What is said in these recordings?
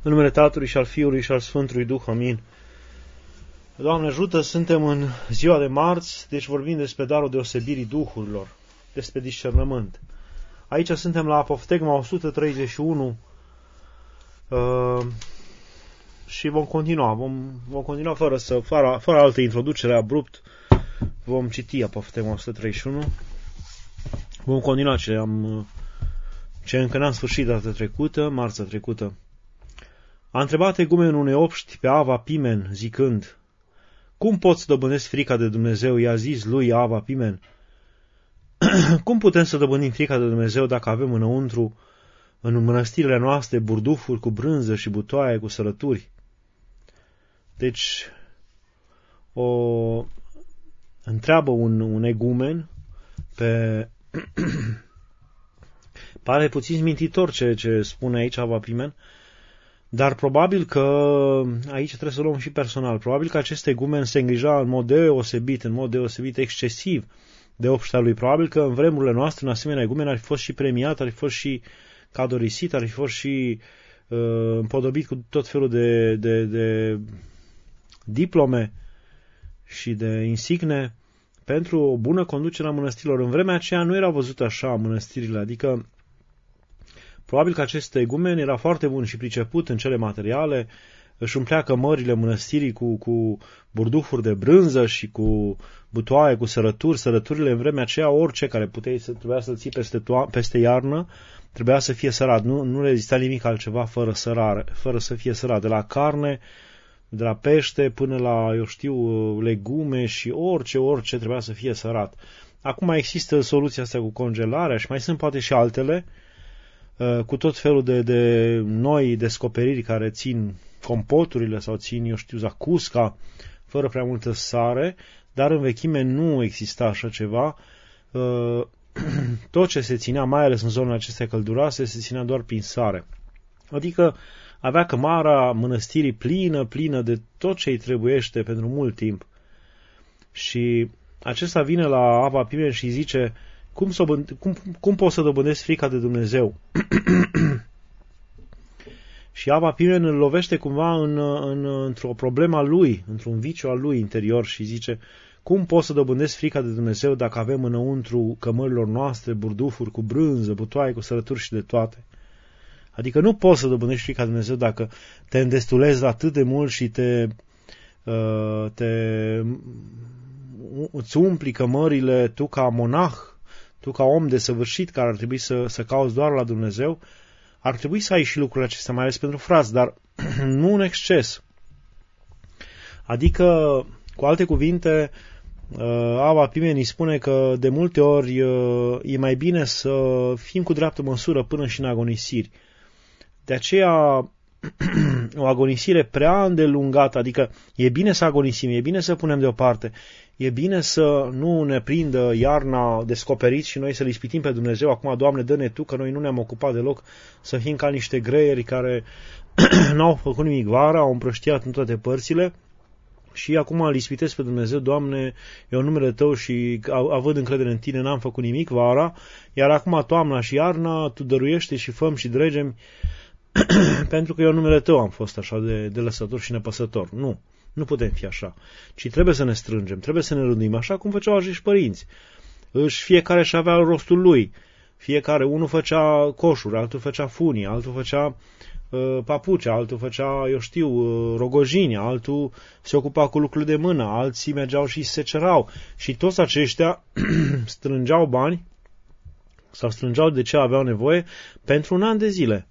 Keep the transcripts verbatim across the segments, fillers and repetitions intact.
În numele Tatălui și al Fiului și al Sfântului Duh. Amin. Doamne ajută, suntem în ziua de marți, deci vorbim despre darul deosebirii duhurilor, despre discernământ. Aici suntem la Apoftegma o sută treizeci și unu uh, și vom continua, vom, vom continua fără, să, fără, fără altă introducere abrupt. Vom citi Apoftegma o sută treizeci și unu. Vom continua ce, am, ce încă n-am sfârșit data trecută, marțea trecută. A întrebat egumenul unei obști pe Ava Pimen, zicând: cum pot să dobândesc frica de Dumnezeu? I-a zis lui Ava Pimen: cum putem să dobândim frica de Dumnezeu dacă avem înăuntru, în mănăstirile noastre, burdufuri cu brânză și butoaie cu sărături? Deci, o întreabă un, un egumen pe... Pare puțin mintitor ce, ce spune aici Ava Pimen, dar probabil că, aici trebuie să luăm și personal, probabil că acest egumen se îngrija în mod deosebit, în mod deosebit excesiv de obștea lui. Probabil că în vremurile noastre, în asemenea egumen, ar fi fost și premiat, ar fi fost și cadorisit, ar fi fost și uh, împodobit cu tot felul de, de, de diplome și de insigne pentru o bună conducere a mănăstirilor. În vremea aceea nu era văzut așa mănăstirile, adică probabil că acest egumen era foarte bun și priceput în cele materiale, își umplea cămările mănăstirii cu, cu burdufuri de brânză și cu butoaie, cu sărături. Sărăturile în vremea aceea, orice care puteai să, trebuia să-l ții peste, peste iarnă, trebuia să fie sărat. Nu, nu rezista nimic altceva fără, sărare, fără să fie sărat. De la carne, de la pește până la, eu știu, legume și orice, orice trebuia să fie sărat. Acum există soluția asta cu congelarea și mai sunt poate și altele, cu tot felul de, de noi descoperiri care țin compoturile sau țin, eu știu, zacusca, fără prea multă sare, dar în vechime nu exista așa ceva. Tot ce se ținea, mai ales în zonele acestea călduroase, se ținea doar prin sare. Adică avea cămara mănăstirii plină, plină de tot ce îi trebuiește pentru mult timp. Și acesta vine la Ava Pimen și zice: Cum, să, cum, cum pot să dobândesc frica de Dumnezeu? Și Ava Pimen îl lovește cumva în, în, într-o problemă a lui, într-un viciu al lui interior și zice: cum pot să dobândesc frica de Dumnezeu dacă avem înăuntru cămărilor noastre burdufuri cu brânză, butoaie cu sărături și de toate? Adică nu poți să dobândești frica de Dumnezeu dacă te îndestulezi atât de mult și te, te îți umpli cămările tu ca monah, tu ca om desăvârșit care ar trebui să, să cauți doar la Dumnezeu. Ar trebui să ai și lucrurile acestea, mai ales pentru frați, dar nu în exces. Adică, cu alte cuvinte, Ava Pimen îi spune că de multe ori e mai bine să fim cu dreaptă măsură până și în agonisiri. De aceea, o agonisire prea îndelungată, adică e bine să agonisim, e bine să punem deoparte, e bine să nu ne prindă iarna descoperiți și noi să-L ispitim pe Dumnezeu. Acum, Doamne, dă-ne Tu, că noi nu ne-am ocupat deloc, să fim ca niște greieri care n-au făcut nimic vara, au împrăștiat în toate părțile și acum îl ispitesc pe Dumnezeu: Doamne, eu în numele Tău și având încredere în Tine n-am făcut nimic vara, iar acum toamna și iarna Tu dăruiește și făm și dregem pentru că eu în numele Tău am fost așa de, de lăsător și nepăsător. Nu, nu putem fi așa, ci trebuie să ne strângem, trebuie să ne rânduim, așa cum făceau acești părinți. Își fiecare și avea rostul lui, fiecare, unul făcea coșuri, altul făcea funii, altul făcea uh, papuce, altul făcea, eu știu, uh, rogojini, altul se ocupa cu lucruri de mână, alții mergeau și se cerau. Și toți aceștia strângeau bani sau strângeau de ce aveau nevoie pentru un an de zile.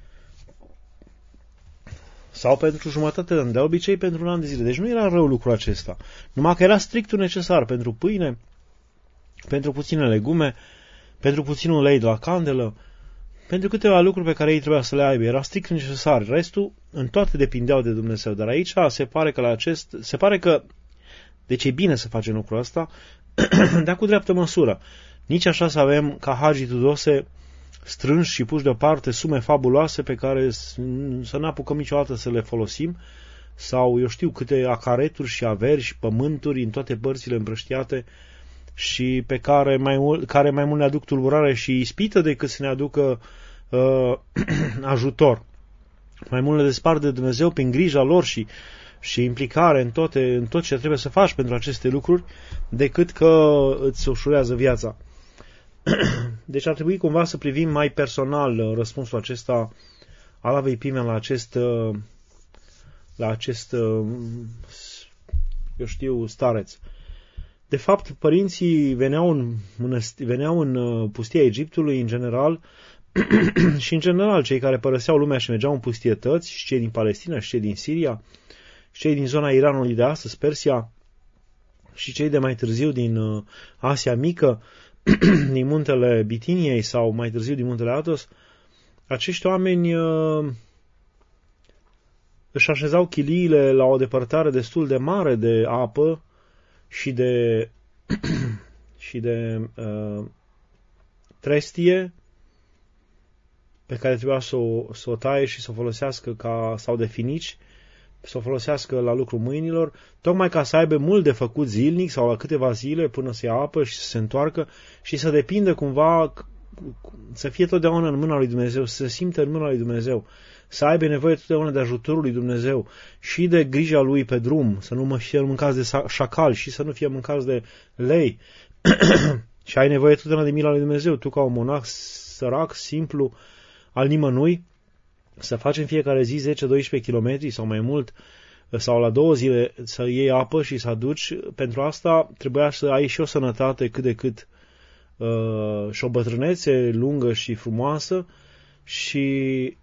Sau pentru jumătate de an, de obicei pentru un an de zile. Deci nu era rău lucrul acesta. Numai că era strictul necesar pentru pâine, pentru puține legume, pentru puțin ulei de la candelă, pentru câteva lucruri pe care ei trebuia să le aibă. Era strict necesar. Restul, în toate depindeau de Dumnezeu. Dar aici se pare că la acest, se pare că, deci e bine să facem lucrul ăsta, dar cu dreaptă măsură. Nici așa să avem ca Hagi Tudose strânși și puși deoparte sume fabuloase pe care să nu apucăm niciodată să le folosim, sau eu știu câte acareturi și averi și pământuri în toate părțile împrăștiate și pe care mai mult, care mai mult ne aduc tulburare și ispită decât să ne aducă uh, ajutor. mai mult le despart de Dumnezeu prin grija lor și, și implicare în, toate, în tot ce trebuie să faci pentru aceste lucruri, decât că îți ușurează viața. Deci ar trebui cumva să privim mai personal răspunsul acesta al Avei Pimen la acest, la acest, eu știu, stareț. De fapt, părinții veneau în, veneau în pustia Egiptului în general și în general cei care părăseau lumea și mergeau în pustietăți, și cei din Palestina, și cei din Siria, și cei din zona Iranului de astăzi, Persia, și cei de mai târziu din Asia Mică, din muntele Bitiniei sau mai târziu din muntele Athos, acești oameni uh, își așezau chiliile la o depărtare destul de mare de apă și de și de uh, trestie pe care trebuia să o, să o taie și să o folosească ca, sau de finici, să o folosească la lucru mâinilor, tocmai ca să aibă mult de făcut zilnic sau la câteva zile până să ia apă și să se întoarcă și să depindă cumva, să fie totdeauna în mâna lui Dumnezeu, să se simtă în mâna lui Dumnezeu, să aibă nevoie totdeauna de ajutorul lui Dumnezeu și de grija lui pe drum, să nu fie mâncați de șacal și să nu fie mâncați de lei. Și ai nevoie totdeauna de mila lui Dumnezeu, tu ca un monah sărac, simplu, al nimănui, să faci în fiecare zi zece doisprezece kilometri sau mai mult, sau la două zile să iei apă și să aduci. Pentru asta trebuia să ai și o sănătate cât de cât uh, și o bătrânețe lungă și frumoasă și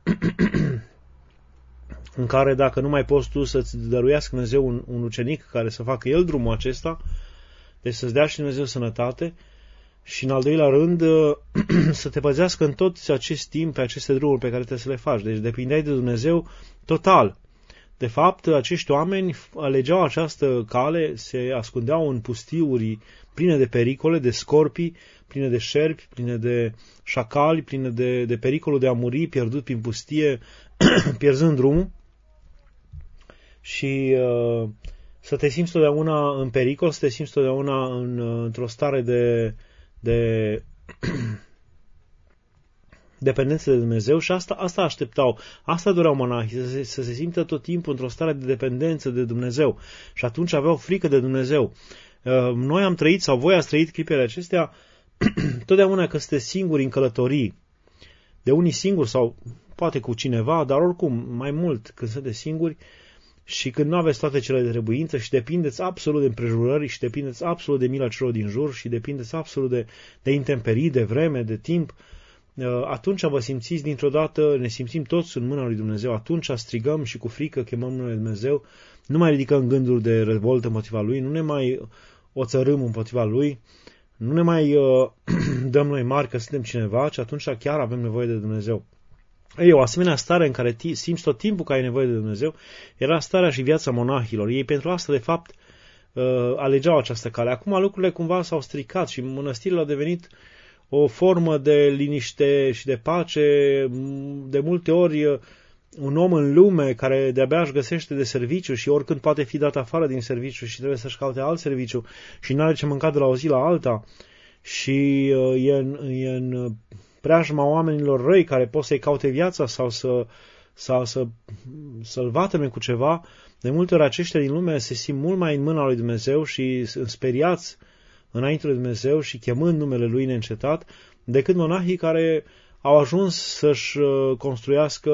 în care dacă nu mai poți tu să-ți dăruiască Dumnezeu un, un ucenic care să facă el drumul acesta, deci să-ți dea și Dumnezeu sănătate. Și în al doilea rând, să te păzească în tot acest timp pe aceste drumuri pe care trebuie să le faci. Deci depindeai de Dumnezeu total. De fapt, acești oameni alegeau această cale, se ascundeau în pustiuri pline de pericole, de scorpii, pline de șerpi, pline de șacali, pline de, de pericolul de a muri pierdut prin pustie, pierzând drumul. Și uh, să te simți totdeauna în pericol, să te simți totdeauna în, într-o stare de de dependență de Dumnezeu și asta, asta așteptau, asta doreau monahii, să se, să se simtă tot timpul într-o stare de dependență de Dumnezeu și atunci aveau frică de Dumnezeu. Noi am trăit, sau voi ați trăit clipele acestea, totdeauna că sunteți singuri în călătorii, de unii singuri sau poate cu cineva, dar oricum mai mult când sunteți singuri și când nu aveți toate cele de trebuință și depindeți absolut de împrejurări și depindeți absolut de mila celor din jur și depindeți absolut de, de intemperii, de vreme, de timp, atunci vă simțiți dintr-o dată, ne simțim toți în mâna lui Dumnezeu, atunci strigăm și cu frică chemăm numele lui Dumnezeu, nu mai ridicăm gânduri de revoltă împotriva Lui, nu ne mai oțărâm împotriva Lui, nu ne mai uh, dăm noi mari că suntem cineva, ci atunci chiar avem nevoie de Dumnezeu. Ei, o asemenea stare în care simți tot timpul că ai nevoie de Dumnezeu era starea și viața monahilor. Ei pentru asta, de fapt, uh, alegeau această cale. Acum lucrurile cumva s-au stricat și mănăstirile au devenit o formă de liniște și de pace. De multe ori un om în lume care de-abia își găsește de serviciu și oricând poate fi dat afară din serviciu și trebuie să-și caute alt serviciu și nu are ce mânca de la o zi la alta și uh, e, în, e în preajma oamenilor răi care pot să-i caute viața sau, să, sau să, să-l vatăme cu ceva, de multe ori aceștia din lume se simt mult mai în mâna lui Dumnezeu și sunt speriați înainte lui Dumnezeu și chemând numele Lui neîncetat, decât monahii care au ajuns să-și construiască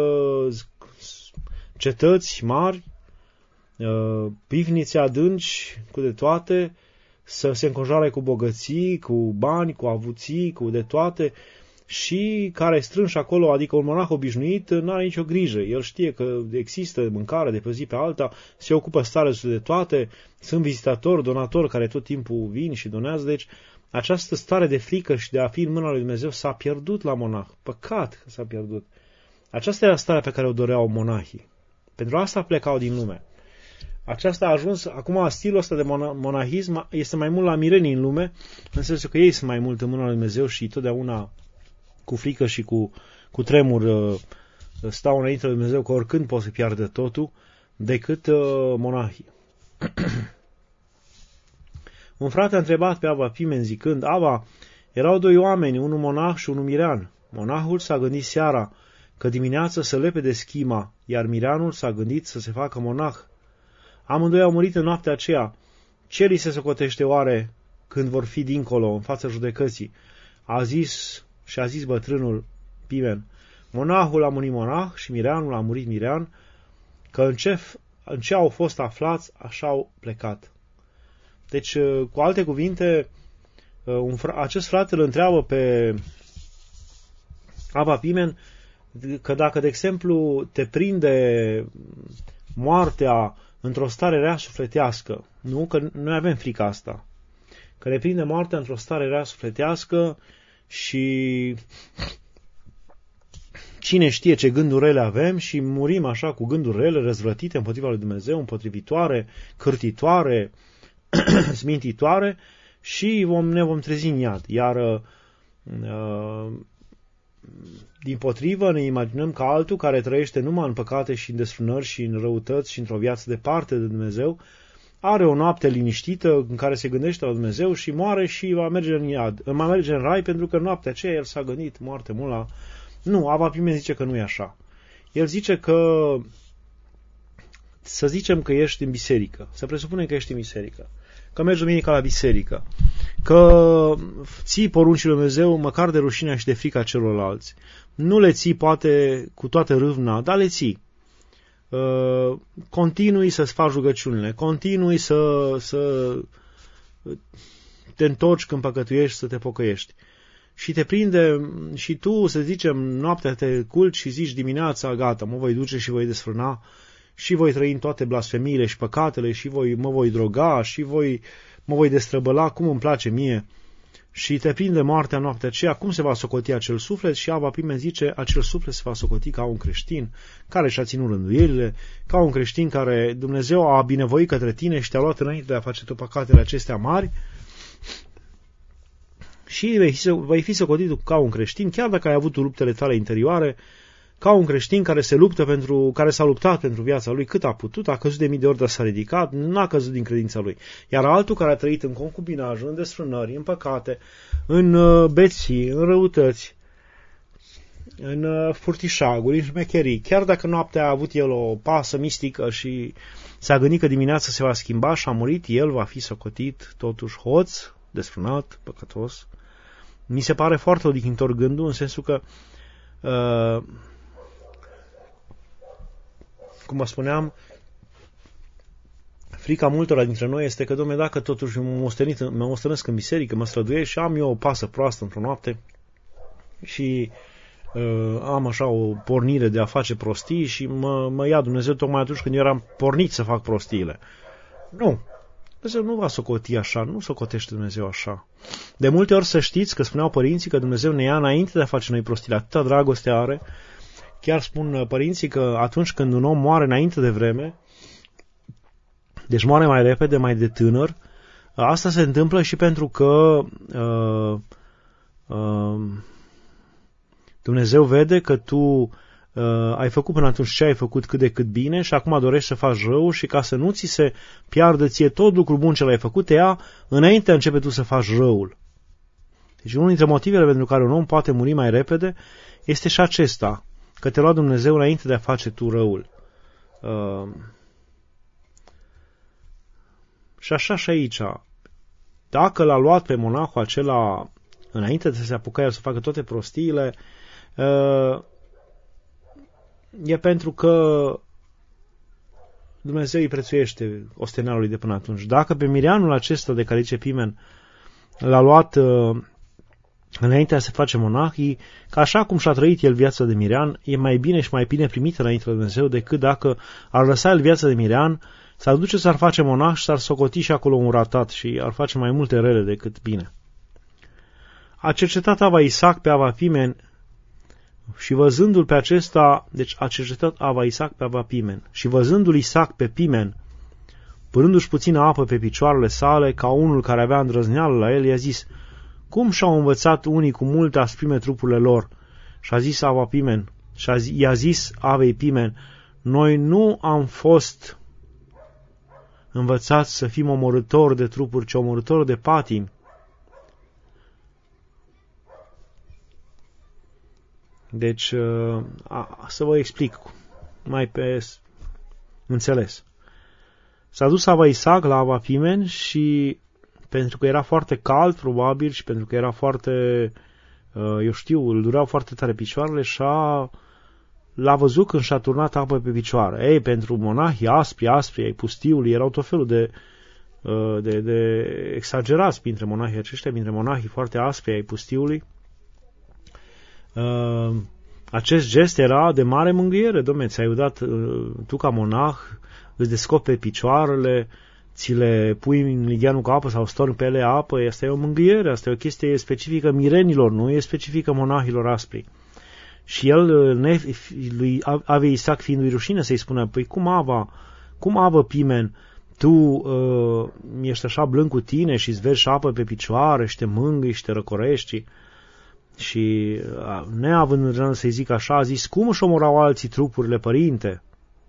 cetăți mari, pivnițe adânci, cu de toate, să se înconjoare cu bogății, cu bani, cu avuții, cu de toate, și care strânși acolo, adică un monah obișnuit, nu are nicio grijă. El știe că există mâncare de pe zi pe alta, se ocupă stare de toate, sunt vizitatori, donatori care tot timpul vin și donează, deci această stare de frică și de a fi în mâna lui Dumnezeu s-a pierdut la monah. Păcat că s-a pierdut. Aceasta era starea pe care o doreau monahii. Pentru asta plecau din lume. Aceasta a ajuns, acum stilul ăsta de monahism este mai mult la mirenii în lume, în sensul că ei sunt mai mult în mâna lui Dumnezeu și totdeauna cu frică și cu, cu tremur stau înainte lui Dumnezeu că oricând pot să piardă totul, decât uh, monahii. Un frate a întrebat pe Ava Pimen zicând: Ava, erau doi oameni, unul monah și unul mirean. Monahul s-a gândit seara: că dimineața se lepe de schima, iar Mireanul s-a gândit să se facă monah. Amândoi au murit în noaptea aceea. Ce li se socotește oare când vor fi dincolo, în fața judecății? A zis și a zis bătrânul Pimen, monahul a murit monah și Mireanul a murit Mirean, că în ce, în ce au fost aflați, așa au plecat. Deci, cu alte cuvinte, un fra- acest frate îl întreabă pe Ava Pimen că dacă, de exemplu, te prinde moartea într-o stare rea sufletească, nu? Că noi avem frica asta, că ne prinde moartea într-o stare rea sufletească și cine știe ce gânduri rele avem și murim așa cu gânduri rele, răzvrătite împotriva lui Dumnezeu, împotrivitoare, cârtitoare, smintitoare și vom, ne vom trezi în iad. Iar uh, dimpotrivă ne imaginăm că altul care trăiește numai în păcate și în desfrânări și în răutăți și într-o viață departe de Dumnezeu, are o noapte liniștită în care se gândește la Dumnezeu și moare și va merge în iad, va merge în rai, pentru că în noaptea aceea el s-a gândit moarte mult la... Nu, Ava Pimen zice că nu e așa. El zice că să zicem că ești în biserică, să presupunem că ești în biserică, că mergi duminica la biserică, că ții poruncile lui Dumnezeu măcar de rușinea și de frica celorlalți. Nu le ții poate cu toată râvna, dar le ții. Uh, continui să-ți faci rugăciunile, continui să, să te întorci când păcătuiești, să te pocăiești. Și te prinde și tu, să zicem, noaptea te culci și zici dimineața, gata, mă voi duce și voi desfrâna și voi trăi în toate blasfemiile și păcatele și voi, mă voi droga și voi, mă voi destrăbăla cum îmi place mie. Și te prinde moartea noaptea aceea, cum se va socoti acel suflet? Și Ava Pimen zice, acel suflet se va socoti ca un creștin care și-a ținut rânduielile, ca un creștin care Dumnezeu a binevoit către tine și te-a luat înainte de a face tot păcatele acestea mari și vei fi, vei fi socotit ca un creștin, chiar dacă ai avut luptele tale interioare, ca un creștin care se luptă pentru, care s-a luptat pentru viața lui cât a putut, a căzut de mii de ori, dar s-a ridicat, n-a căzut din credința lui. Iar altul care a trăit în concubinaj, în desfrânări, în păcate, în beții, în răutăți, în furtișaguri, în șmecherii, chiar dacă noaptea a avut el o pasă mistică și s-a gândit că dimineața se va schimba și a murit, el va fi socotit totuși hoț, desfrânat, păcătos. Mi se pare foarte odihnitor gândul, în sensul că uh, cum vă spuneam, frica multora dintre noi este că, dom'le, dacă totuși mă mostenesc în biserică, mă străduiesc și am eu o pasă proastă într-o noapte și uh, am așa o pornire de a face prostii și mă, mă ia Dumnezeu tocmai atunci când eu eram pornit să fac prostiile. Nu. Dumnezeu nu va socoti așa, nu socotește Dumnezeu așa. De multe ori să știți că spuneau părinții că Dumnezeu ne ia înainte de a face noi prostiile. Atâta dragoste are. Chiar spun părinții că atunci când un om moare înainte de vreme, deci moare mai repede, mai de tânăr, asta se întâmplă și pentru că uh, uh, Dumnezeu vede că tu uh, ai făcut până atunci ce ai făcut cât de cât bine și acum dorești să faci rău și ca să nu ți se piardă ție tot lucrul bun ce l-ai făcut, te ia înainte de a începe tu să faci răul. Deci unul dintre motivele pentru care un om poate muri mai repede este și acesta, că te lua Dumnezeu înainte de a face tu răul. Uh, și așa și aici. Dacă l-a luat pe monahul acela înainte de să se apucă el să facă toate prostiile, uh, e pentru că Dumnezeu îi prețuiește ostenelului de până atunci. Dacă pe Mireanul acesta de care zice Pimen l-a luat uh, înainte de a se face monah, că așa cum și-a trăit el viața de Mirean, e mai bine și mai bine primită înainte de Dumnezeu decât dacă ar lăsa el viața de Mirean, s-ar duce s-ar face monah și s-ar socoti și acolo un ratat și ar face mai multe rele decât bine. A cercetat Ava Isaac pe Ava Pimen și văzându-l pe acesta, deci a cercetat Ava Isaac pe Ava Pimen și văzându-l Isaac pe Pimen, părându-și puțină apă pe picioarele sale, ca unul care avea îndrăzneală la el, i-a zis: cum și-au învățat unii cu multe asprime trupurile lor? Și a zis Ava Pimen, și i-a zis Avei Pimen: noi nu am fost învățați să fim omorâtori de trupuri, ci omorâtori de patimi. Deci, a, să vă explic mai pe înțeles. S-a dus Ava Isaac la Ava Pimen și pentru că era foarte cald, probabil, și pentru că era foarte, eu știu, îl dureau foarte tare picioarele și a, l-a văzut când și-a turnat apă pe picioare. Ei, pentru monahii aspri, aspri, ai pustiului, erau tot felul de, de, de exagerați printre monahii aceștia, printre monahii foarte aspri ai pustiului. Acest gest era de mare mângâiere. Dom'le, ți-ai dat, tu ca monah, îți descoperi picioarele, ți le pui în ligheanul cu apă sau storni pe ele apă, asta e o mângâiere, asta e o chestie specifică mirenilor, nu e specifică monahilor aspri. Și el, lui Ava Isaac, fiind lui rușine, să-i spună, păi cum Ava, cum Ava Pimen, tu uh, ești așa blând cu tine și îți vergi apă pe picioare și te mângâi și te răcorești. Și uh, neavând rând să-i zic așa, a zis, cum își omorau alții trupurile, părinte?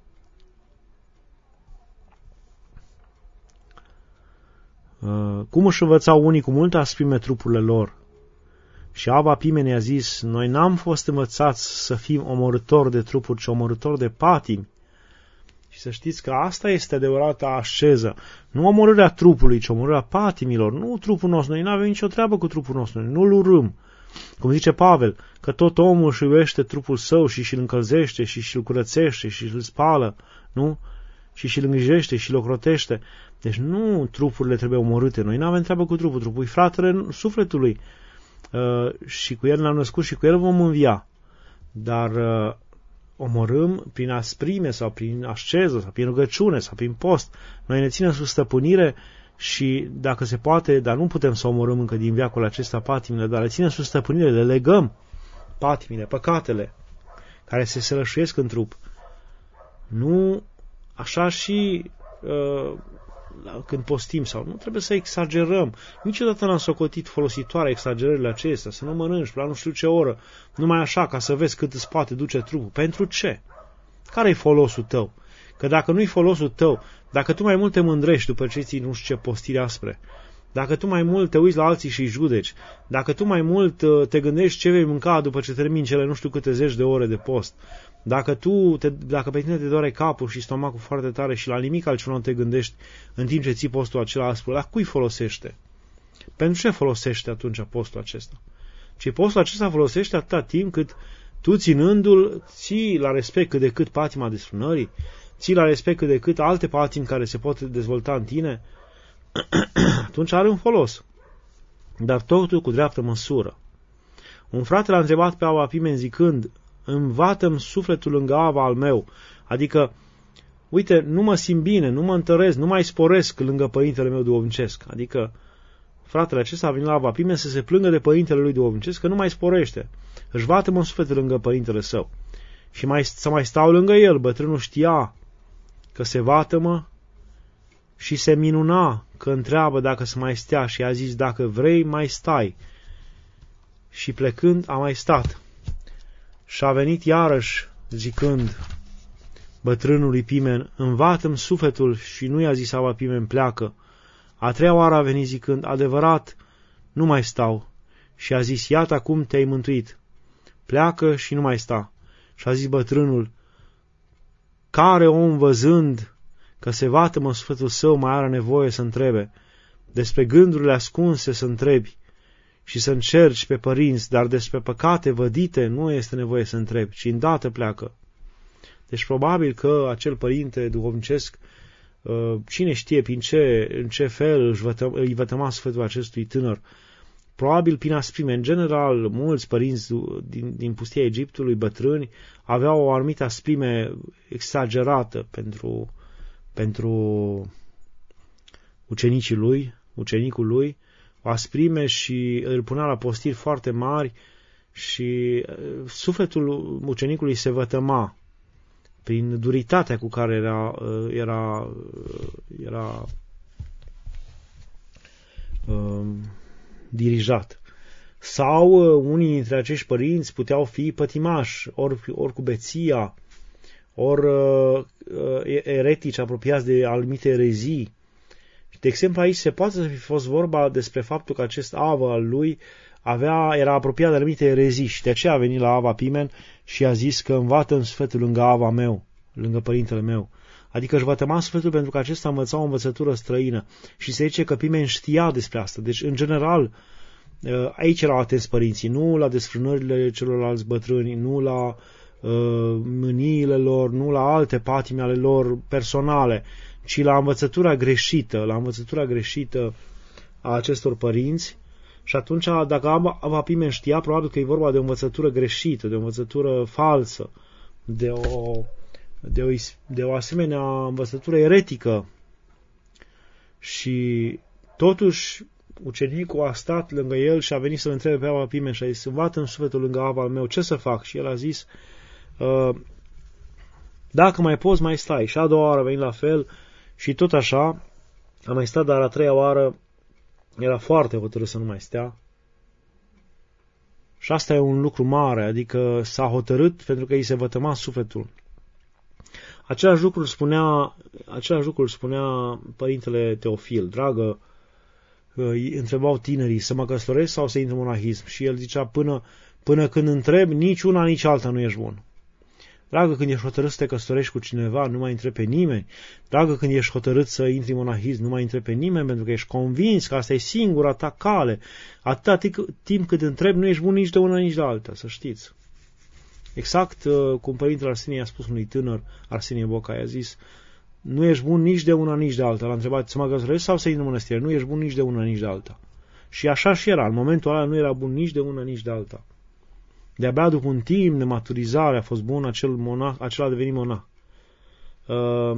Uh, cum își învățau unii cu multă asprime trupurile lor? Și Ava Pimen i-a zis, noi n-am fost învățați să fim omorători de trupuri, ci omorători de patimi. Și să știți că asta este adevărata asceză. Nu omorârea trupului, ci omorârea patimilor. Nu trupul nostru. Noi nu avem nicio treabă cu trupul nostru. Noi nu-l urâm. Cum zice Pavel, că tot omul își iubește trupul său și și-l încălzește și și-l curățește și și-l spală, nu? Și și-l îngrijește și-l ocrotește. Deci nu trupurile trebuie omorâte. Noi nu avem treabă cu trupul. Trupul e fratele sufletului. Uh, și cu el ne-am născut și cu el vom învia. Dar uh, omorâm prin asprime sau prin asceză sau prin rugăciune sau prin post. Noi ne ținem sub stăpânire și dacă se poate, dar nu putem să omorâm încă din veacul acesta patimile, dar le ținem sub stăpânire, le legăm patimile, păcatele care se sărășuiesc în trup. Nu așa și uh, când postim sau nu trebuie să exagerăm. Niciodată n-am socotit folositoare exagerările acestea, să nu mănânci la nu știu ce oră, numai așa ca să vezi cât îți poate duce trupul. Pentru ce? Care-i folosul tău? Că dacă nu-i folosul tău, dacă tu mai mult te mândrești după ce ții nu știu ce postiri aspre, dacă tu mai mult te uiți la alții și îi judeci, dacă tu mai mult te gândești ce vei mânca după ce termini cele nu știu câte zeci de ore de post, dacă tu, te, dacă pe tine te doare capul și stomacul foarte tare și la nimic altceva nu te gândești în timp ce ții postul acela aspru, la cui folosește? Pentru ce folosește atunci postul acesta? Și postul acesta folosește atâta timp cât tu ținându-l ții la respect cât de cât patima desfrânării, ții la respect cât de cât alte patimi care se pot dezvolta în tine, atunci are un folos. Dar totul cu dreaptă măsură. Un frate l-a întrebat pe Ava Pimen zicând, învată-mi sufletul lângă Ava al meu, adică, uite, nu mă simt bine, nu mă întăresc, nu mai sporesc lângă părintele meu duhovnicesc, adică fratele acesta a venit la Ava Pimen să se plângă de părintele lui duhovnicesc că nu mai sporește, își vată-mă sufletul lângă părintele său și mai, să mai stau lângă el. Bătrânul știa că se vată-mă și se minuna că întreabă dacă să mai stea și a zis, dacă vrei, mai stai. Și plecând, a mai stat. Și a venit iarăși, zicând bătrânului Pimen, învată-mi sufletul, și nu i-a zis Ava Pimen, pleacă. A treia oară a venit zicând, adevărat, nu mai stau. Și a zis, iată acum te-ai mântuit. Pleacă și nu mai sta. Și a zis bătrânul, care om văzând că se vată-mă sufletul său mai are nevoie să întrebe, despre gândurile ascunse să întrebi și să încerci pe părinți, dar despre păcate vădite nu este nevoie să întrebi, ci îndată pleacă. Deci probabil că acel părinte duhovnicesc, cine știe prin ce, în ce fel îi vătăma sufletul acestui tânăr, probabil prin asprime. În general, mulți părinți din, din pustia Egiptului, bătrâni, aveau o anumită asprime exagerată pentru, pentru ucenicii lui, ucenicul lui, o asprime și îl punea la postiri foarte mari și sufletul ucenicului se vătăma prin duritatea cu care era, era, era um, dirijat. Sau unii dintre acești părinți puteau fi pătimași, ori, ori cu beția, ori uh, eretici apropiați de anumite erezii. De exemplu, aici se poate să fi fost vorba despre faptul că acest Ava al lui avea, era apropiat de anumite erezii și de aceea a venit la Ava Pimen și a zis că învață-mi sufletul lângă Ava meu, lângă părintele meu. Adică își vătăma sufletul pentru că acesta învăța o învățătură străină și se zice că Pimen știa despre asta. Deci, în general, aici erau atenți părinții, nu la desfrânările celorlalți bătrâni, nu la uh, mâniile lor, nu la alte patime ale lor personale, ci la învățătura greșită, la învățătura greșită a acestor părinți. Și atunci, dacă Ava Pimen știa, probabil că e vorba de o învățătură greșită, de o învățătură falsă, de o, de o, de o asemenea învățătură eretică. Și totuși, ucenicul a stat lângă el și a venit să-l întrebe pe Ava Pimen și a zis, învață-mi sufletul lângă Ava al meu, ce să fac? Și el a zis, dacă mai poți, mai stai. Și a doua oară a venit la fel și tot așa a mai stat, dar a treia oară era foarte hotărât să nu mai stea. Și asta e un lucru mare, adică s-a hotărât pentru că îi se vătăma sufletul. Același lucru spunea, același lucru spunea părintele Teofil, dragă, îi întrebau tinerii să mă căsătoresc sau să intru în monahism. Și el zicea, până, până când întreb, nici una, nici alta nu ești bun. Dragă, când ești hotărât să te căsătorești cu cineva, nu mai întrebi pe nimeni. Dragă, când ești hotărât să intri în monahism, nu mai întrebi pe nimeni, pentru că ești convins că asta e singura ta cale. Atâta timp cât întrebi, nu ești bun nici de una, nici de alta, să știți. Exact uh, cum părintele Arsenie a spus unui tânăr, Arsenie Boca, i-a zis, nu ești bun nici de una, nici de alta. L-a întrebat, să mă căsătoresc sau să intri în mănăstire? Nu ești bun nici de una, nici de alta. Și așa și era. În momentul ăla nu era bun nici de una, nici de alta. De-abia după un timp de maturizare a fost bun acel monah, acela a devenit monah. Uh,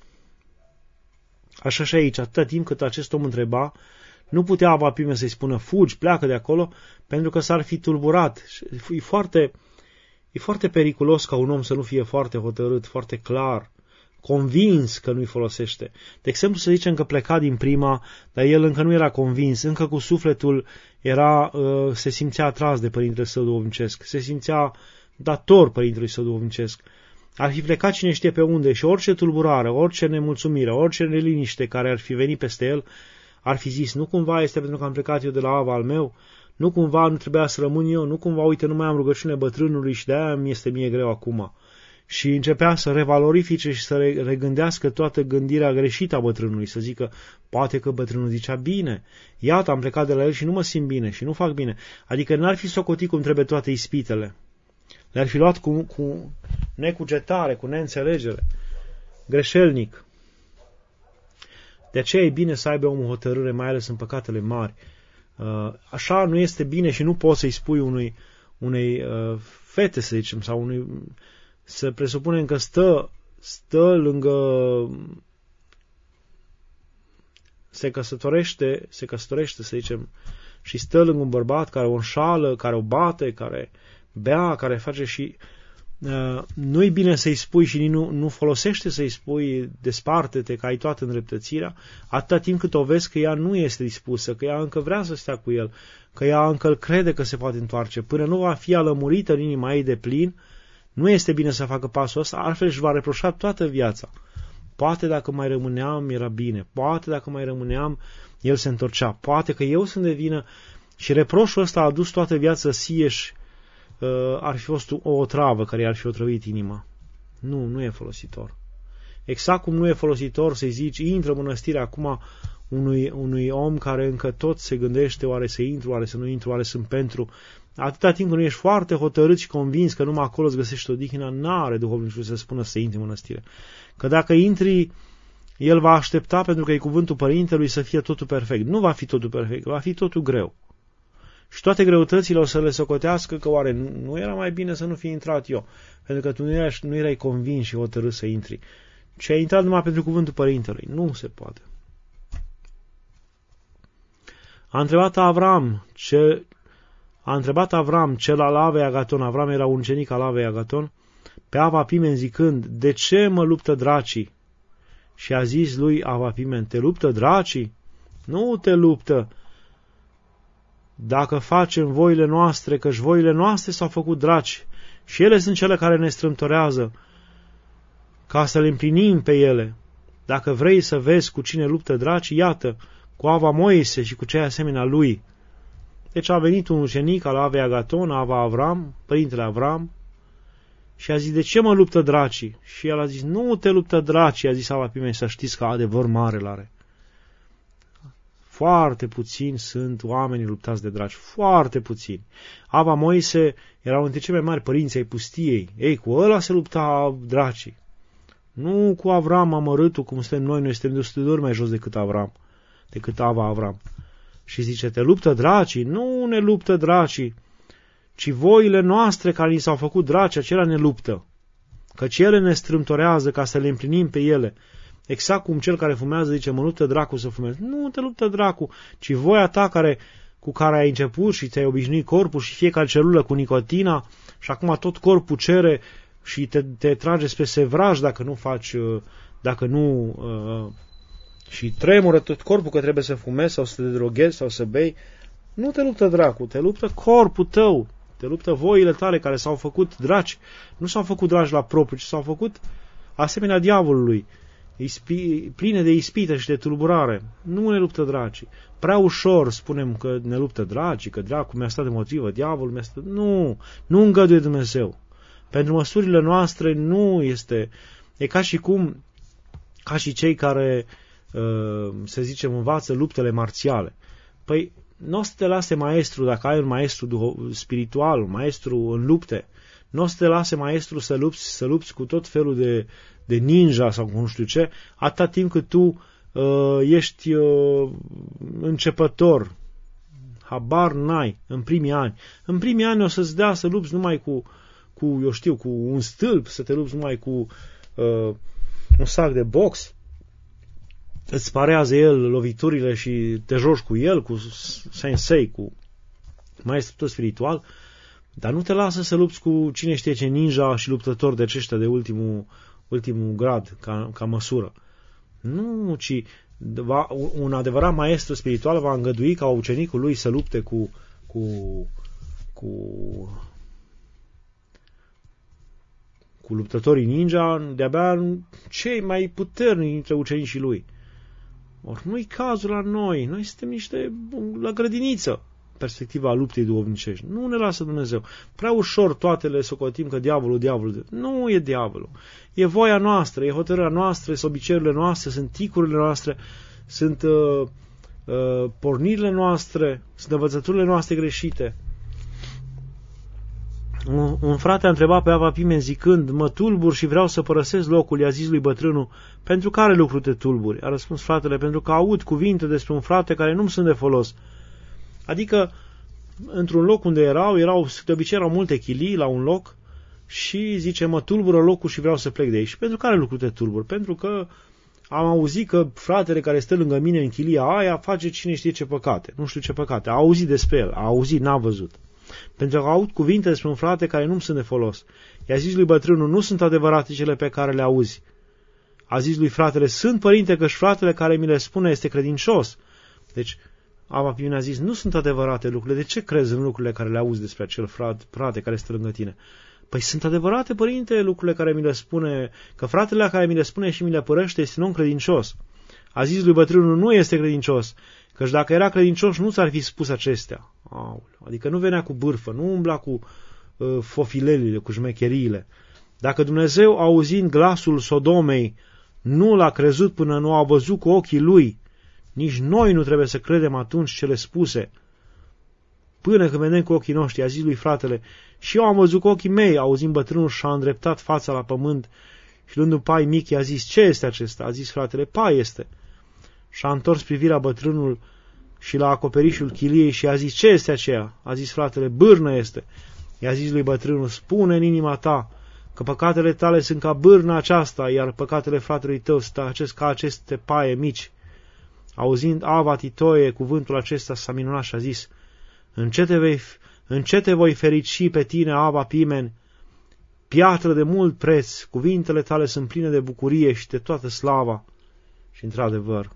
așa și aici, atâta timp cât acest om întreba, nu putea Ava Pimen să-i spună, fugi, pleacă de acolo, pentru că s-ar fi tulburat. E foarte, e foarte periculos ca un om să nu fie foarte hotărât, foarte clar, convins că nu-i folosește. De exemplu, să zicem că pleca din prima, dar el încă nu era convins, încă cu sufletul era, se simțea atras de părintele său duhovnicesc, se simțea dator părintelui său duhovnicesc. Ar fi plecat cine știe pe unde și orice tulburare, orice nemulțumire, orice neliniște care ar fi venit peste el, ar fi zis, nu cumva este pentru că am plecat eu de la Ava al meu, nu cumva nu trebuia să rămân eu, nu cumva, uite, nu mai am rugăciunile bătrânului și de-aia mi este mie greu acum. Și începea să revalorifice și să regândească toată gândirea greșită a bătrânului, să zică, poate că bătrânul zicea bine, iată, am plecat de la el și nu mă simt bine și nu fac bine. Adică n-ar fi socotit cum trebuie toate ispitele. Le-ar fi luat cu, cu necugetare, cu neînțelegere, greșelnic. De aceea e bine să aibă omul hotărâre, mai ales în păcatele mari. Așa nu este bine și nu poți să-i spui unui, unei fete, să zicem, sau unui... Să presupunem că stă, stă lângă, se căsătorește, se căsătorește, să zicem, și stă lângă un bărbat care o înșală, care o bate, care bea, care face și uh, nu-i bine să-i spui și nu, nu folosește să-i spui desparte-te că ai toată îndreptățirea, atâta timp cât o vezi că ea nu este dispusă, că ea încă vrea să stea cu el, că ea încă îl crede că se poate întoarce, până nu va fi alămurită în inima ei de plin. Nu este bine să facă pasul ăsta, altfel își va reproșa toată viața. Poate dacă mai rămâneam, era bine. Poate dacă mai rămâneam, el se întorcea. Poate că eu sunt de vină și reproșul ăsta a adus toată viața sieși. Uh, ar fi fost o otravă care i-ar fi otrăvit inima. Nu, nu e folositor. Exact cum nu e folositor să-i zici, intră în mănăstire acum unui, unui om care încă tot se gândește, oare să intru, oare să nu intru, oare sunt pentru... Atâta timp când nu ești foarte hotărât și convins că numai acolo îți găsești odihna, n-are duhovnicul să spună să intri în mănăstire. Că dacă intri, el va aștepta, pentru că e cuvântul părintelui, să fie totul perfect. Nu va fi totul perfect, va fi totul greu. Și toate greutățile o să le socotească că oare nu era mai bine să nu fi intrat eu, pentru că tu nu erai, nu erai convins și hotărât să intri. Și ai intrat numai pentru cuvântul părintelui. Nu se poate. A întrebat Avram ce... A întrebat Avram, cel al Avei Agaton, Avram era un ucenic al Avei Agaton, pe Ava Pimen zicând, de ce mă luptă dracii? Și a zis lui Ava Pimen, te luptă dracii? Nu te luptă. Dacă facem voile noastre, căci voile noastre s-au făcut draci și ele sunt cele care ne strâmtorează, ca să le împlinim pe ele. Dacă vrei să vezi cu cine luptă dracii, iată, cu Ava Moise și cu cei asemenea lui. Deci a venit un ucenic al Avei Agaton, Ava Avram, părintele Avram, și a zis, de ce mă luptă dracii? Și el a zis, nu te luptă dracii, a zis Ava Pimen, să știți că adevăr mare l-are. Foarte puțini sunt oamenii luptați de draci, foarte puțini. Ava Moise erau dintre cei mai mari părinți ai pustiei. Ei, cu ăla se lupta dracii. Nu cu Avram amărâtul, cum suntem noi, noi suntem de o sută de ori mai jos decât Avram, decât Ava Avram. Și zice, te luptă dracii? Nu ne luptă dracii, ci voile noastre care ni s-au făcut draci, acelea ne luptă. Căci ele ne strâmtorează ca să le împlinim pe ele. Exact cum cel care fumează zice, mă luptă dracu să fumezi. Nu te luptă dracu, ci voia ta care, cu care ai început și ți-ai obișnuit corpul și fiecare celulă cu nicotina și acum tot corpul cere și te, te trage spre sevraj dacă nu faci, dacă nu... Uh, și tremură tot corpul că trebuie să fumezi sau să te droghezi sau să bei. Nu te luptă dracu, te luptă corpul tău, te luptă voile tale care s-au făcut draci. Nu s-au făcut draci la propriu, ci s-au făcut asemenea diavolului, ispi, pline de ispită și de tulburare. Nu ne luptă dracii. Prea ușor spunem că ne luptă dracii, că dracu mi-a stat de motivă, diavolul mi-a stat... Nu, nu îngăduie Dumnezeu. Pentru măsurile noastre nu este... E ca și cum, ca și cei care, să zicem, învață luptele marțiale. Păi, nu o să te lase maestru, dacă ai un maestru spiritual, un maestru în lupte, nu o să te lase maestru să lupți, să lupți cu tot felul de, de ninja sau cu nu știu ce, atâta timp cât tu uh, ești uh, începător, habar n-ai în primii ani. În primii ani o să-ți dea să lupți numai cu, cu, eu știu, cu un stâlp, să te lupți numai cu uh, un sac de box, îți parează el loviturile și te joci cu el, cu sensei, cu maestru spiritual, dar nu te lasă să lupți cu cine știe ce ninja și luptători de aceștia de ultimul, ultimul grad, ca, ca măsură. Nu, ci va, un adevărat maestru spiritual va îngădui ca ucenicul lui să lupte cu, cu, cu, cu luptătorii ninja, de-abia cei mai puternici dintre ucenicii lui. Ori nu-i cazul la noi, noi suntem niște la grădiniță, perspectiva luptei duhovnicești. Nu ne lasă Dumnezeu. Prea ușor toate le socotim că diavolul, diavolul. Nu e diavolul. E voia noastră, e hotărârea noastră, sunt obiceiurile noastre, sunt ticurile noastre, sunt uh, uh, pornirile noastre, sunt învățăturile noastre greșite. Un, un frate a întrebat pe Ava Pimen zicând, mă tulbur și vreau să părăsesc locul, i-a zis lui bătrânul, pentru care lucru te tulburi? A răspuns fratele, pentru că aud cuvinte despre un frate care nu-mi sunt de folos. Adică, într-un loc unde erau, erau, de obicei erau multe chilii la un loc și zice, mă tulbură locul și vreau să plec de aici. Și pentru care lucru te tulburi? Pentru că am auzit că fratele care stă lângă mine în chilia aia face cine știe ce păcate. Nu știu ce păcate. A auzit despre el, a auzit, n-a văzut. Pentru că aud cuvinte despre un frate care nu-mi sunt de folos. I-a zis lui bătrânul, nu sunt adevărate cele pe care le auzi. A zis lui fratele, sunt părinte că și fratele care mi le spune este credincios. Deci, Ava Pimen a zis, nu sunt adevărate lucrurile, de ce crezi în lucrurile care le auzi despre acel frate, frate care stă lângă tine? Păi sunt adevărate, părinte, lucrurile care mi le spune, că fratele care mi le spune și mi le părăște este un om credincios. A zis lui bătrânul, nu este credincios, căci dacă era credincios nu ți-ar fi spus acestea. Aoleu. Adică nu venea cu bârfă, nu umbla cu uh, fofilelile, cu șmecheriile. Dacă Dumnezeu, auzind glasul Sodomei, nu l-a crezut până nu a văzut cu ochii lui, nici noi nu trebuie să credem atunci cele spuse. Până când vedem cu ochii noștri, a zis lui fratele, și eu am văzut cu ochii mei, auzind bătrânul și-a îndreptat fața la pământ și luând un pai mic, i-a zis, ce este acesta? A zis fratele, pai este. Și-a întors privirea bătrânul și la acoperișul chiliei și a zis, ce este aceea? A zis fratele, bârnă este. I-a zis lui bătrânul, spune în inima ta că păcatele tale sunt ca bârna aceasta, iar păcatele fratelui tău sunt acest, ca aceste paie mici. Auzind Ava Titoie cuvântul acesta s-a minunat și a zis, în ce te, vei, în ce te voi ferici pe tine, Ava Pimen, piatră de mult preț, cuvintele tale sunt pline de bucurie și de toată slava. Și într-adevăr,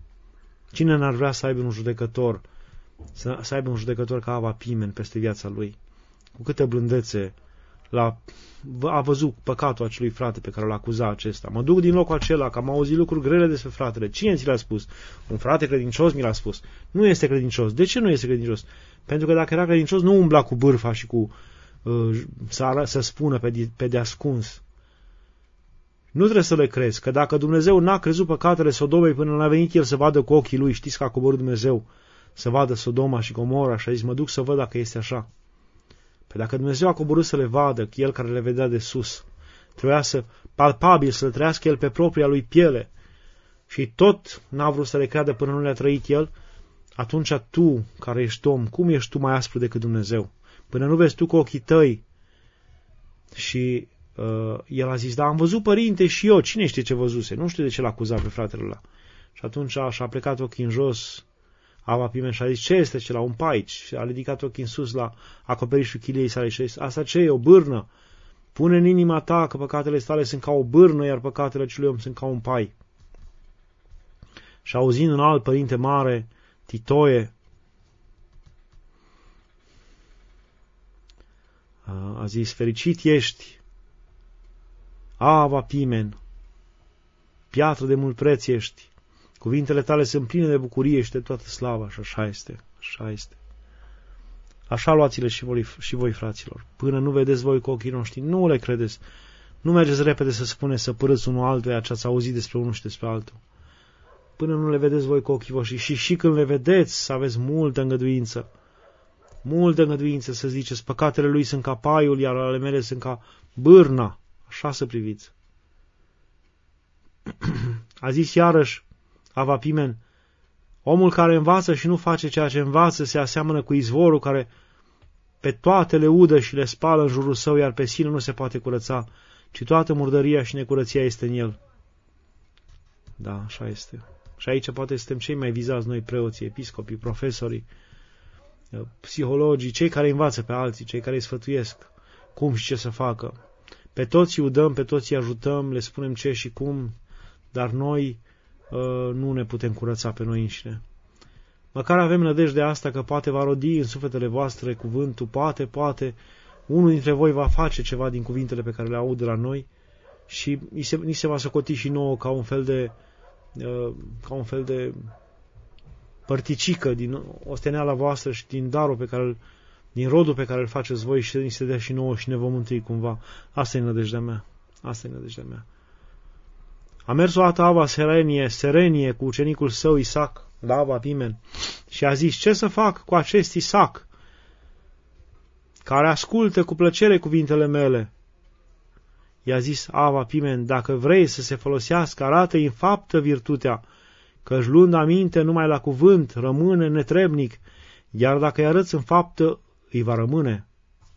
cine n-ar vrea să aibă un judecător, să, să aibă un judecător ca Ava Pimen peste viața lui? Cu câtă blândețe la, a văzut păcatul acelui frate pe care l-a acuzat acesta. Mă duc din locul acela, că am auzit lucruri grele despre fratele. Cine ți le-a spus? Un frate credincios mi l-a spus. Nu este credincios. De ce nu este credincios? Pentru că dacă era credincios, nu umbla cu bârfa și cu uh, să, să spună pe, pe deascuns. Nu trebuie să le crezi, că dacă Dumnezeu n-a crezut păcatele Sodomei până n-a venit El să vadă cu ochii Lui, știți că a coborât Dumnezeu să vadă Sodoma și Gomora și a zis, mă duc să văd dacă este așa. Păi dacă Dumnezeu a coborât să le vadă, El care le vedea de sus, trebuia să, palpabil, să le trăiască El pe propria Lui piele și tot n-a vrut să le creadă până nu le-a trăit El, atunci tu, care ești om, cum ești tu mai aspru decât Dumnezeu? Până nu vezi tu cu ochii tăi. Și uh, el a zis, da, am văzut, părinte, și eu, cine știe ce văzuse? Nu știu de ce l-a acuzat pe fratele ăla. Și atunci și-a plecat ochii în jos, Ava Pimen, și a zis, ce este acela? Un paici. Și a ridicat ochii în sus la acoperișul chiliei sale și a zis, asta ce e? O bârnă? Pune în inima ta că păcatele tale sunt ca o bârnă, iar păcatele acelui om sunt ca un pai. Și auzind un alt părinte mare, Titoie, a zis, fericit ești, Ava Pimen, piatră de mult preț ești, cuvintele tale sunt pline de bucurie și de toată slava. Și așa este, așa este. Așa luați-le și voi, și voi, fraților. Până nu vedeți voi cu ochii noștri, nu le credeți. Nu mergeți repede să spuneți, să părâți unul altuia ce ați auzit despre unul și despre altul. Până nu le vedeți voi cu ochii voștri. Și și când le vedeți, să aveți multă îngăduință. Multă îngăduință să ziceți, păcatele lui sunt ca paiul, iar ale mele sunt ca bârna. Așa să priviți. A zis iarăși Ava Pimen, omul care învață și nu face ceea ce învață se aseamănă cu izvorul care pe toate le udă și le spală în jurul său, iar pe sine nu se poate curăța, ci toată murdăria și necurăția este în el. Da, așa este. Și aici poate suntem cei mai vizați noi, preoții, episcopii, profesorii, psihologii, cei care învață pe alții, cei care îi sfătuiesc cum și ce să facă. Pe toți îi udăm, pe toți îi ajutăm, le spunem ce și cum, dar noi uh, nu ne putem curăța pe noi înșine. Măcar avem nădejdea asta că poate va rodi în sufletele voastre cuvântul, poate, poate, unul dintre voi va face ceva din cuvintele pe care le aud de la noi și ni se, ni se va socoti și nouă ca un fel de uh, ca un fel de părticică din osteneala voastră și din darul pe care îl, din rodul pe care îl faceți voi și ni se dea și nouă și ne vom mântui cumva. Asta e nădejdea mea. Asta e nădejdea mea. A mers o dată Ava Serenie, Serenie cu ucenicul său Isaac la Ava Pimen și a zis, ce să fac cu acest Isaac care ascultă cu plăcere cuvintele mele? I-a zis Ava Pimen, dacă vrei să se folosească, arată-i în faptă virtutea, că-și luând aminte numai la cuvânt, rămâne netrebnic, iar dacă îi arăți în faptă, îi va rămâne.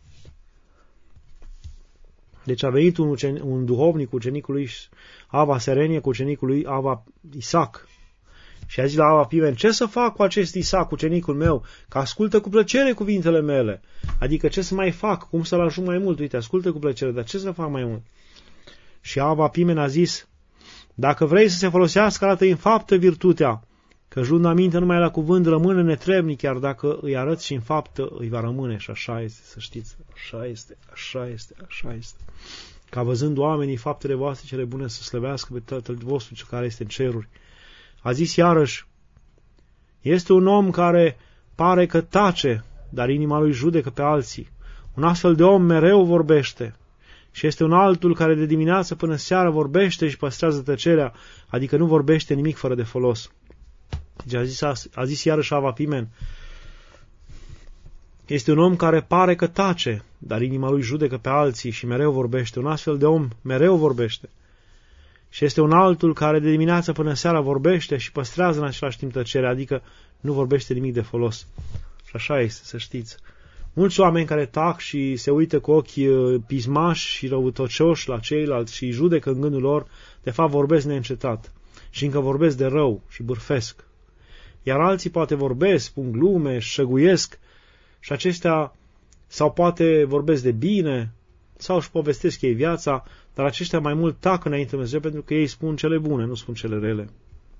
Deci a venit un, ucen, un duhovnic cu ucenicul lui Ava Serenie, cu ucenicul lui Ava Isaac. Și a zis la Ava Pimen, ce să fac cu acest Isaac, ucenicul meu, că ascultă cu plăcere cuvintele mele? Adică ce să mai fac, cum să-l ajung mai mult? Uite, ascultă cu plăcere, dar ce să fac mai mult? Și Ava Pimen a zis, dacă vrei să se folosească, arată-i în faptă virtutea, că luând aminte numai la cuvânt rămâne netrebnic, iar dacă îi arăți și în faptă, îi va rămâne. Și așa este, să știți, așa este, așa este, așa este. Ca văzând oamenii faptele voastre cele bune să slăvească pe Tatăl vostru care este în ceruri. A zis iarăși, este un om care pare că tace, dar inima lui judecă pe alții. Un astfel de om mereu vorbește. Și este un altul care de dimineață până seara vorbește și păstrează tăcerea, adică nu vorbește nimic fără de folos. Deci a zis, a zis iarăși Ava Pimen, este un om care pare că tace, dar inima lui judecă pe alții și mereu vorbește. Un astfel de om mereu vorbește. Și este un altul care de dimineață până seara vorbește și păstrează în același timp tăcerea, adică nu vorbește nimic de folos. Și așa este, să știți. Mulți oameni care tac și se uită cu ochi pismași și răutăcioși la ceilalți și îi judecă în gândul lor, de fapt vorbesc neîncetat. Și încă vorbesc de rău și bârfesc. Iar alții poate vorbesc, spun glume, șăguiesc și acestea sau poate vorbesc de bine sau își povestesc ei viața, dar aceștia mai mult tac înainte Dumnezeu pentru că ei spun cele bune, nu spun cele rele.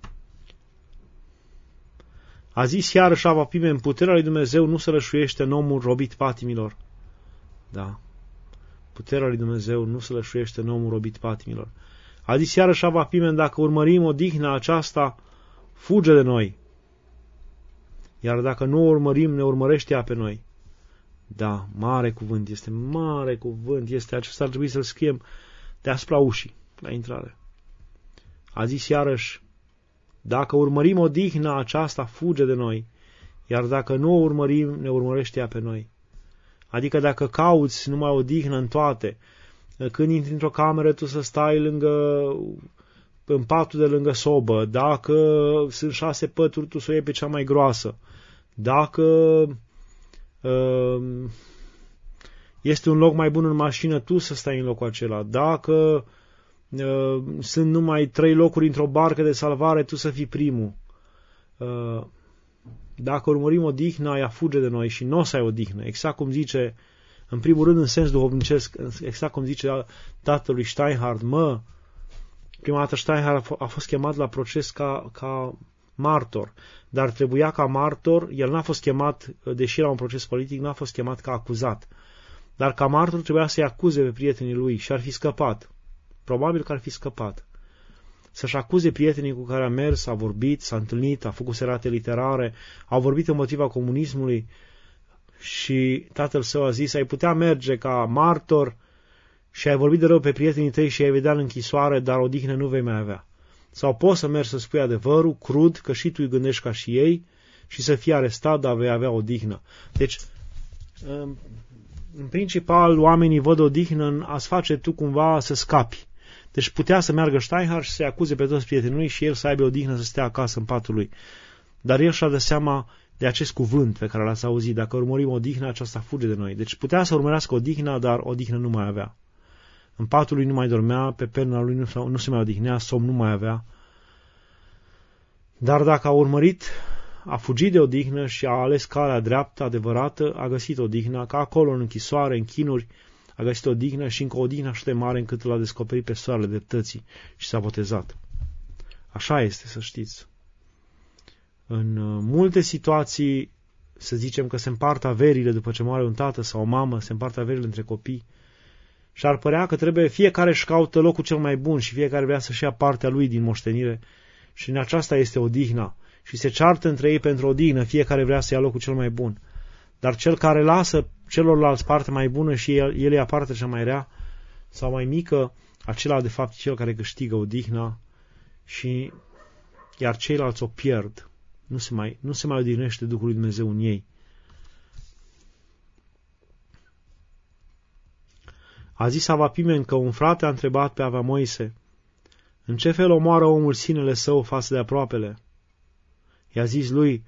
A zis iarăși Ava Pimen, puterea lui Dumnezeu nu se rășuiește în omul robit patimilor. Da. puterea lui Dumnezeu nu se lășuiește în omul robit patimilor. A zis iarăși Ava Pimen, dacă urmărim odihna aceasta, fuge de noi. Iar dacă nu o urmărim, ne urmărește ea pe noi. Da, mare cuvânt, este mare cuvânt, este acesta, ar trebui să-l scriem deasupra ușii, la intrare. A zis iarăși, dacă urmărim odihna aceasta, fuge de noi, iar dacă nu o urmărim, ne urmărește ea pe noi. Adică dacă cauți numai odihnă în toate, când intri într-o cameră, tu să stai lângă, în patul de lângă sobă, dacă sunt șase pături, tu să o iei pe cea mai groasă, dacă uh, este un loc mai bun în mașină, tu să stai în locul acela, dacă uh, sunt numai trei locuri într-o barcă de salvare, tu să fii primul. Uh, dacă urmărim odihna, ea fuge de noi și nu o să ai odihnă, exact cum zice, în primul rând în sens duhovnicesc, exact cum zice tatălui Steinhardt, mă, prima dată Steinhardt a fost chemat la proces ca, ca martor, dar trebuia ca martor, el n-a fost chemat, deși era un proces politic, n-a fost chemat ca acuzat, dar ca martor trebuia să-i acuze pe prietenii lui și ar fi scăpat, probabil că ar fi scăpat. Să-și acuze prietenii cu care a mers, a vorbit, s-a întâlnit, a făcut serate literare, au vorbit împotriva comunismului și tatăl său a zis, ai putea merge ca martor și ai vorbit de rău pe prietenii tăi și ai vedea în închisoare, dar odihnă nu vei mai avea. Sau poți să mergi să spui adevărul, crud, că și tu îi gândești ca și ei și să fii arestat, dar vei avea odihnă. Deci, în principal, oamenii văd odihnă în a-ți face tu cumva să scapi. Deci putea să meargă Steinhardt și să-i acuze pe toți prietenii lui și el să aibă odihnă să stea acasă în patul lui. Dar el și-a dat seama de acest cuvânt pe care l-ați auzit. Dacă urmărim odihna, aceasta fuge de noi. Deci putea să urmărească odihna, dar odihnă nu mai avea. În patul lui nu mai dormea, pe perna lui nu, nu se mai odihnea, somn nu mai avea. Dar dacă a urmărit, a fugit de odihnă și a ales calea dreaptă, adevărată, a găsit odihna, ca acolo în închisoare, în chinuri, a găsit odihnă și încă odihnă așa de mare încât l-a descoperit pe soarele dreptății și s-a botezat. Așa este, să știți. În multe situații, să zicem că se împart averile după ce moare un tată sau o mamă, se împart averile între copii și ar părea că trebuie fiecare își caută locul cel mai bun și fiecare vrea să-și ia partea lui din moștenire și în aceasta este odihna și se ceartă între ei pentru odihnă, fiecare vrea să ia locul cel mai bun. Dar cel care lasă celorlalți partea mai bună și el, el ia partea cea mai rea sau mai mică, acela de fapt cel care câștigă odihna și iar ceilalți o pierd. Nu se mai, nu se mai odihnește Duhul lui Dumnezeu în ei. A zis Ava Pimen că un frate a întrebat pe Ava Moise, în ce fel omoară omul sinele său față de aproapele? I-a zis lui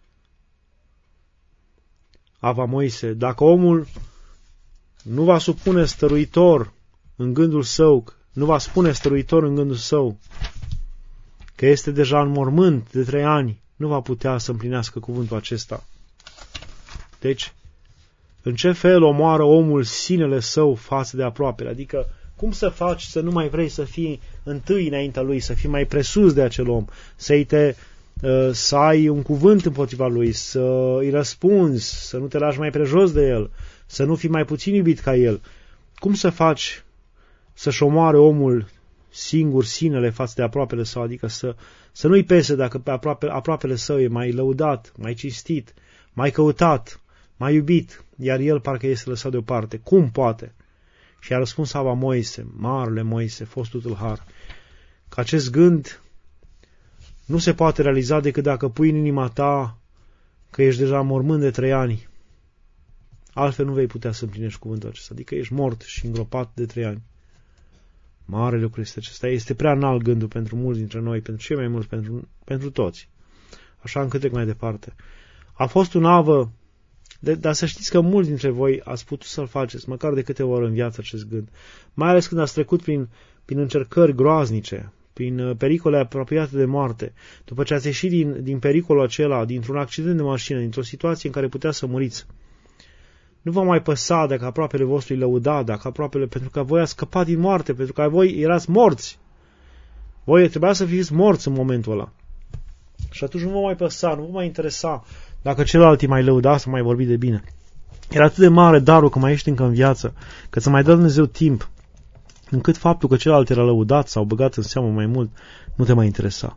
Ava Moise, dacă omul nu va supune stăruitor în gândul său, nu va spune stăruitor în gândul său că este deja în mormânt de trei ani, nu va putea să împlinească cuvântul acesta. Deci, în ce fel omoară omul sinele său față de aproapele? Adică, cum să faci să nu mai vrei să fii întâi înaintea lui, să fii mai presus de acel om, să-i te, să ai un cuvânt împotriva lui, să îi răspunzi, să nu te lași mai prejos de el, să nu fii mai puțin iubit ca el. Cum să faci să-și omoare omul singur sinele față de aproapele său, adică să, să nu-i pese dacă pe aproape, aproapele său e mai lăudat, mai cistit, mai căutat, mai iubit, iar el parcă este lăsat deoparte. Cum poate? Și a răspuns Ava Moise, marele Moise, fostul tâlhar, că acest gând nu se poate realiza decât dacă pui în inima ta că ești deja mormânt de trei ani. Altfel nu vei putea să împlinești cuvântul acesta, adică ești mort și îngropat de trei ani. Mare lucru este acesta. Este prea înalt gândul pentru mulți dintre noi, pentru cei mai mulți, pentru, pentru toți. Așa încât trec mai departe. A fost un avă, de, dar să știți că mulți dintre voi ați putut să-l faceți, măcar de câte ori în viață acest gând. Mai ales când ați trecut prin, prin încercări groaznice, prin pericole apropiate de moarte. După ce ați ieșit din, din pericolul acela, dintr-un accident de mașină, dintr-o situație în care putea să muriți, nu vă mai păsa dacă aproapele vostru îi lăuda, dacă aproapele, pentru că voi ați scăpat din moarte, pentru că voi erați morți. Voi trebuia să fiți morți în momentul ăla. Și atunci nu vă mai păsa, nu vă mai interesa dacă celălalt îi mai lăuda sau mai vorbi de bine. Era atât de mare darul că mai ești încă în viață, că ți-a mai dat Dumnezeu timp, încât faptul că celălalt era lăudat sau băgat în seamă mai mult nu te mai interesa.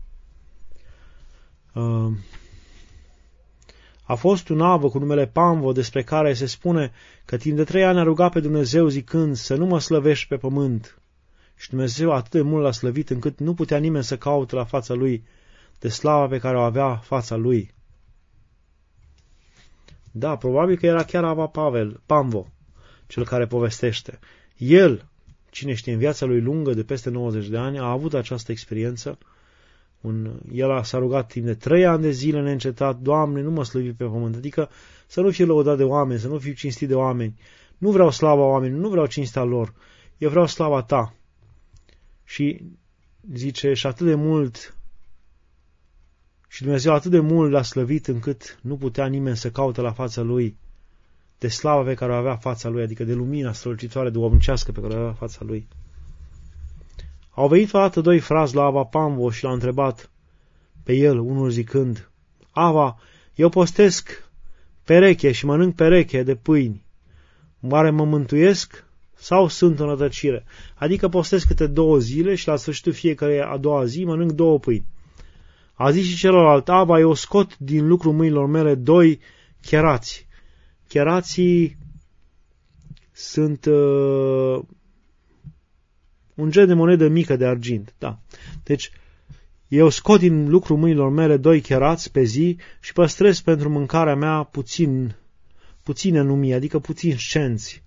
Uh, a fost un avă cu numele Pamvo, despre care se spune că timp de trei ani a rugat pe Dumnezeu zicând să nu mă slăvești pe pământ. Și Dumnezeu atât de mult l-a slăvit încât nu putea nimeni să caute la fața lui de slava pe care o avea fața lui. Da, probabil că era chiar Ava Pavel, Pamvo, cel care povestește. El, cine știe, în viața lui lungă de peste nouăzeci de ani, a avut această experiență. Un, el s-a rugat timp de trei ani de zile neîncetat, Doamne, nu mă slăvi pe pământ, adică să nu fiu lăudat de oameni, să nu fiu cinstit de oameni. Nu vreau slava oamenilor, nu vreau cinstea lor, eu vreau slava ta. Și zice, și atât de mult, și Dumnezeu atât de mult l-a slăvit încât nu putea nimeni să caute la fața lui de slava pe care o avea fața lui, adică de lumina strălucitoare duhovnicească pe care o avea fața lui. Au venit odată doi frați la Ava Pamvo și l-au întrebat pe el, unul zicând, Ava, eu postesc pereche și mănânc pereche de pâini. Oare mă mântuiesc sau sunt în rătăcire? Adică postesc câte două zile și la sfârșitul fiecare a doua zi mănânc două pâini. A zis și celălalt, Ava, eu scot din lucrul mâinilor mele doi cherați. Cherații sunt uh, un gen de monedă mică de argint. Da. Deci, eu scot din lucrul mâinilor mele doi cherați pe zi și păstrez pentru mâncarea mea puțin, puține numii, adică puțin scenți.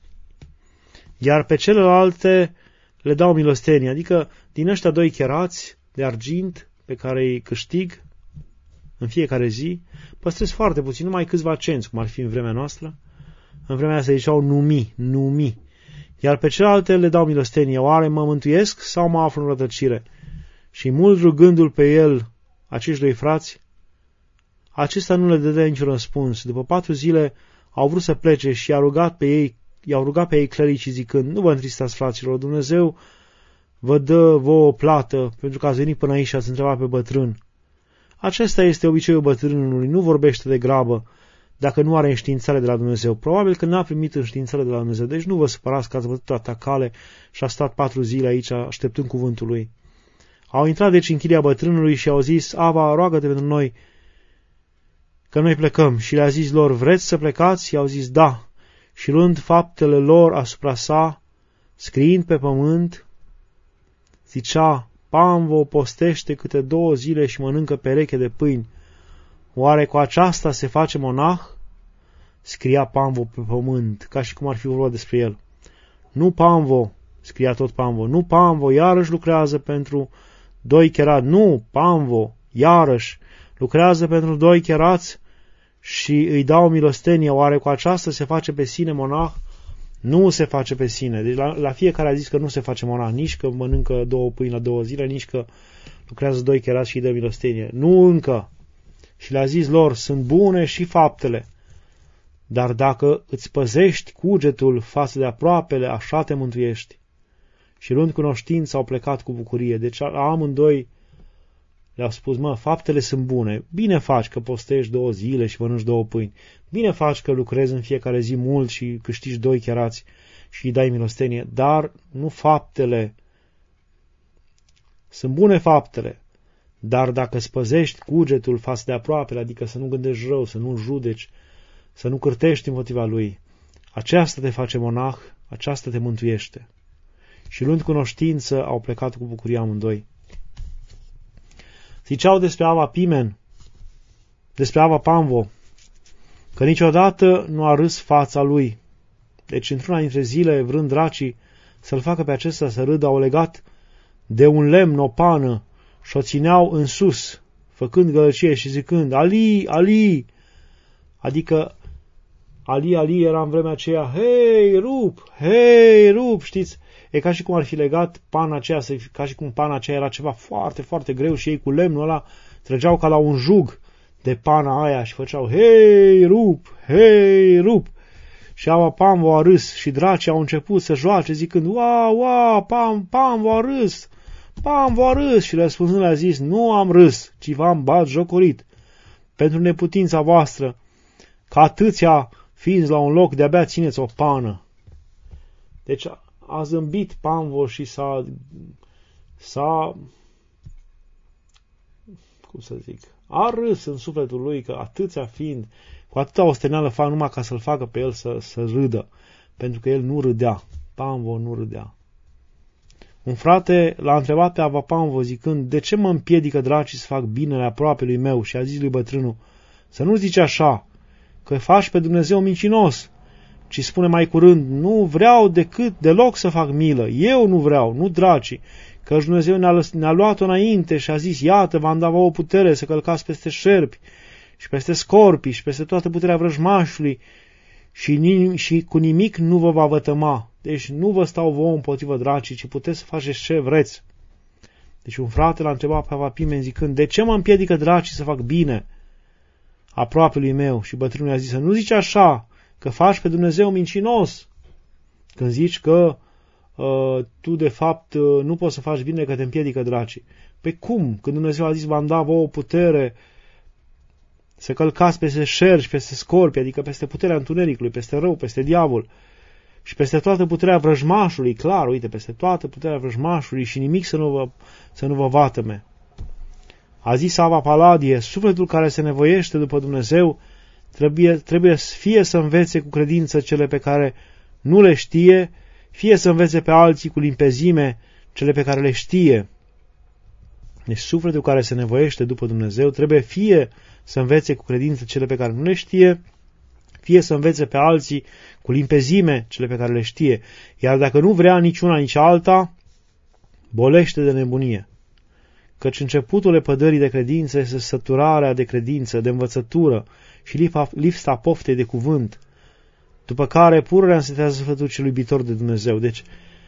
Iar pe celelalte le dau milostenie, adică din ăștia doi cherați de argint pe care îi câștig în fiecare zi, păstrez foarte puțin, numai câțiva cenți, cum ar fi în vremea noastră. În vremea se ziceau numi, numi. Iar pe celelalte le dau milostenie. Oare mă mântuiesc sau mă aflu în rătăcire? Și mult rugându-l pe el, acești doi frați, acesta nu le dădea niciun răspuns. După patru zile au vrut să plece și i-a rugat pe ei, i-au rugat pe ei clericii zicând, nu vă întristați, fraților, Dumnezeu vă dă vouă o plată pentru că ați venit până aici și ați întrebat pe bătrân. Acesta este obiceiul bătrânului, nu vorbește de grabă dacă nu are înștiințare de la Dumnezeu. Probabil că n-a primit înștiințare de la Dumnezeu, deci nu vă supărați că ați bătut toată cale și a stat patru zile aici așteptând cuvântul lui. Au intrat deci în chilia bătrânului și au zis, Ava, roagă-te pentru noi că noi plecăm. Și le-a zis lor, vreți să plecați? Și au zis, da. Și luând faptele lor asupra sa, scriind pe pământ, zicea, Pamvo postește câte două zile și mănâncă pereche de pâini. Oare cu aceasta se face monah? Scria Pamvo pe pământ, ca și cum ar fi vorba despre el. Nu Pamvo, scria tot Pamvo, nu Pamvo, iarăși lucrează pentru doi cherați. Nu, Pamvo, iarăși lucrează pentru doi cherați și îi dau milostenie. Oare cu aceasta se face pe sine monah? Nu se face pe sine. Deci la, la fiecare a zis că nu se face monah, nici că mănâncă două pâini la două zile, nici că lucrează doi cherați și îi dă milostenie. Nu încă. Și le-a zis lor, sunt bune și faptele, dar dacă îți păzești cugetul față de aproapele, așa te mântuiești. Și luând cunoștință au plecat cu bucurie. Deci amândoi le-au spus, mă, faptele sunt bune, bine faci că postești două zile și mănânci două pâini, bine faci că lucrezi în fiecare zi mult și câștigi doi cherați și îi dai milostenie, dar nu faptele. Sunt bune faptele, dar dacă îți păzești cugetul față de aproapele, adică să nu gândești rău, să nu judeci, să nu cârtești împotriva lui, aceasta te face monah, aceasta te mântuiește. Și luând cunoștință au plecat cu bucurie amândoi. Ziceau despre Ava Pimen, despre Ava Pamvo, că niciodată nu a râs fața lui. Deci într-una dintre zile, vrând dracii să-l facă pe acesta să râdă, au legat de un lemn o pană și o țineau în sus, făcând gălăcie și zicând, Ali, Ali! Adică Ali, Ali era în vremea aceea, hei, rup, hei, rup, știți? E ca și cum ar fi legat pana aceea, ca și cum pana aceea era ceva foarte, foarte greu și ei cu lemnul ăla trăgeau ca la un jug de pana aia și făceau, hei, rup, hei, rup. Și Ava Pamvo a râs și dracii au început să joace zicând, wow, wow, Pam, Pamvo a râs, Pamvo a râs. Și răspunzând le-a zis, nu am râs, ci v-am batjocorit pentru neputința voastră, că atâția fiind la un loc, de-abia țineți o pană. Deci a zâmbit Panvo și s-a, s-a, cum să zic, a râs în sufletul lui că atâția fiind, cu atâta osteneală fac numai ca să-l facă pe el să, să râdă, pentru că el nu râdea. Panvo nu râdea. Un frate l-a întrebat pe Ava Panvo zicând, de ce mă împiedică dracii să fac binele aproapelui meu? Și a zis lui bătrânul, să nu zici așa, că faci pe Dumnezeu mincinos, ci spune mai curând, nu vreau decât deloc să fac milă, eu nu vreau, nu dracii, că Dumnezeu ne-a, ne-a luat-o înainte și a zis, iată, v-am dat o putere să călcați peste șerpi și peste scorpii și peste toată puterea vrăjmașului și, și cu nimic nu vă va vătăma. Deci nu vă stau vouă împotrivă dracii, ci puteți să faceți ce vreți. Deci un frate l-a întrebat pe Ava Pimen zicând, de ce mă împiedică dracii să fac bine aproapelui meu? Și bătrânul i-a zis, să nu zici așa, că faci pe Dumnezeu mincinos. Când zici că uh, tu de fapt uh, nu poți să faci bine că te împiedică dracii. Păi cum? Când Dumnezeu a zis, v-am dat vouă putere să călcați peste șerpi, peste scorpi, adică peste puterea întunericului, peste rău, peste diavol și peste toată puterea vrăjmașului, clar, uite, peste toată puterea vrăjmașului și nimic să nu vă, să nu vă vatăme. A zis Ava Paladie, sufletul care se nevoiește după Dumnezeu trebuie, trebuie fie să învețe cu credință cele pe care nu le știe, fie să învețe pe alții cu limpezime cele pe care le știe. Deci sufletul care se nevoiește după Dumnezeu trebuie fie să învețe cu credință cele pe care nu le știe, fie să învețe pe alții cu limpezime cele pe care le știe. Iar dacă nu vrea nici una, nici alta, bolește de nebunie. Căci începutul lepădării de credință este săturarea de credință, de învățătură și lipsa poftei de cuvânt, după care pururea însetează sufletul celui iubitor de Dumnezeu. Deci,